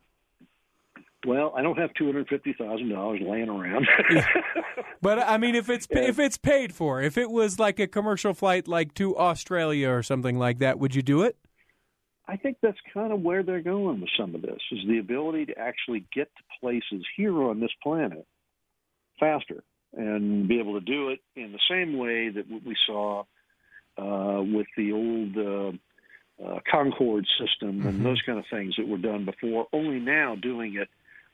Well, I don't have $250,000 laying around. But, I mean, if it's paid for, if it was like a commercial flight like to Australia or something like that, would you do it? I think that's kind of where they're going with some of this, is the ability to actually get to places here on this planet faster and be able to do it in the same way that what we saw with the old Concorde system and those kind of things that were done before, only now doing it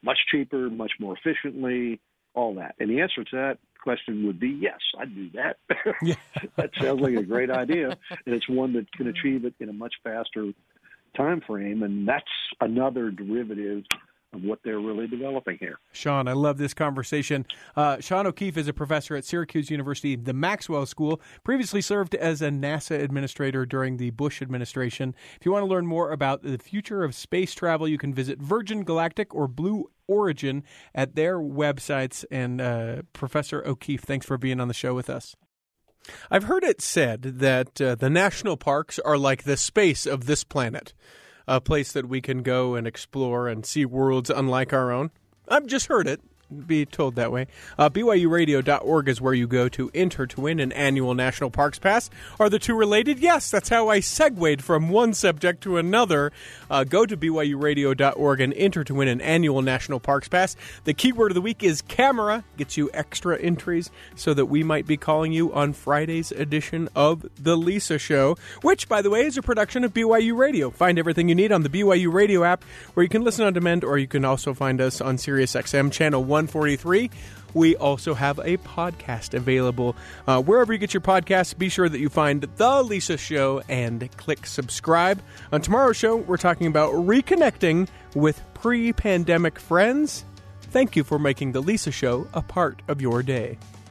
much cheaper, much more efficiently, all that? And the answer to that question would be yes, I'd do that. Yeah. That sounds like a great idea, and it's one that can achieve it in a much faster time frame, and that's another derivative of what they're really developing here. Sean, I love this conversation. Sean O'Keefe is a professor at Syracuse University, the Maxwell School, previously served as a NASA administrator during the Bush administration. If you want to learn more about the future of space travel, you can visit Virgin Galactic or Blue Origin at their websites. And Professor O'Keefe, thanks for being on the show with us. I've heard it said that the national parks are like the space of this planet, a place that we can go and explore and see worlds unlike our own. I've just heard it be told that way. BYURadio.org is where you go to enter to win an annual National Parks Pass. Are the two related? Yes, that's how I segued from one subject to another. Go to BYURadio.org and enter to win an annual National Parks Pass. The keyword of the week is camera. Gets you extra entries so that we might be calling you on Friday's edition of The Lisa Show, which, by the way, is a production of BYU Radio. Find everything you need on the BYU Radio app, where you can listen on demand, or you can also find us on SiriusXM Channel 143. We also have a podcast available. Wherever you get your podcasts, be sure that you find The Lisa Show and click subscribe. On tomorrow's show, we're talking about reconnecting with pre-pandemic friends. Thank you for making The Lisa Show a part of your day.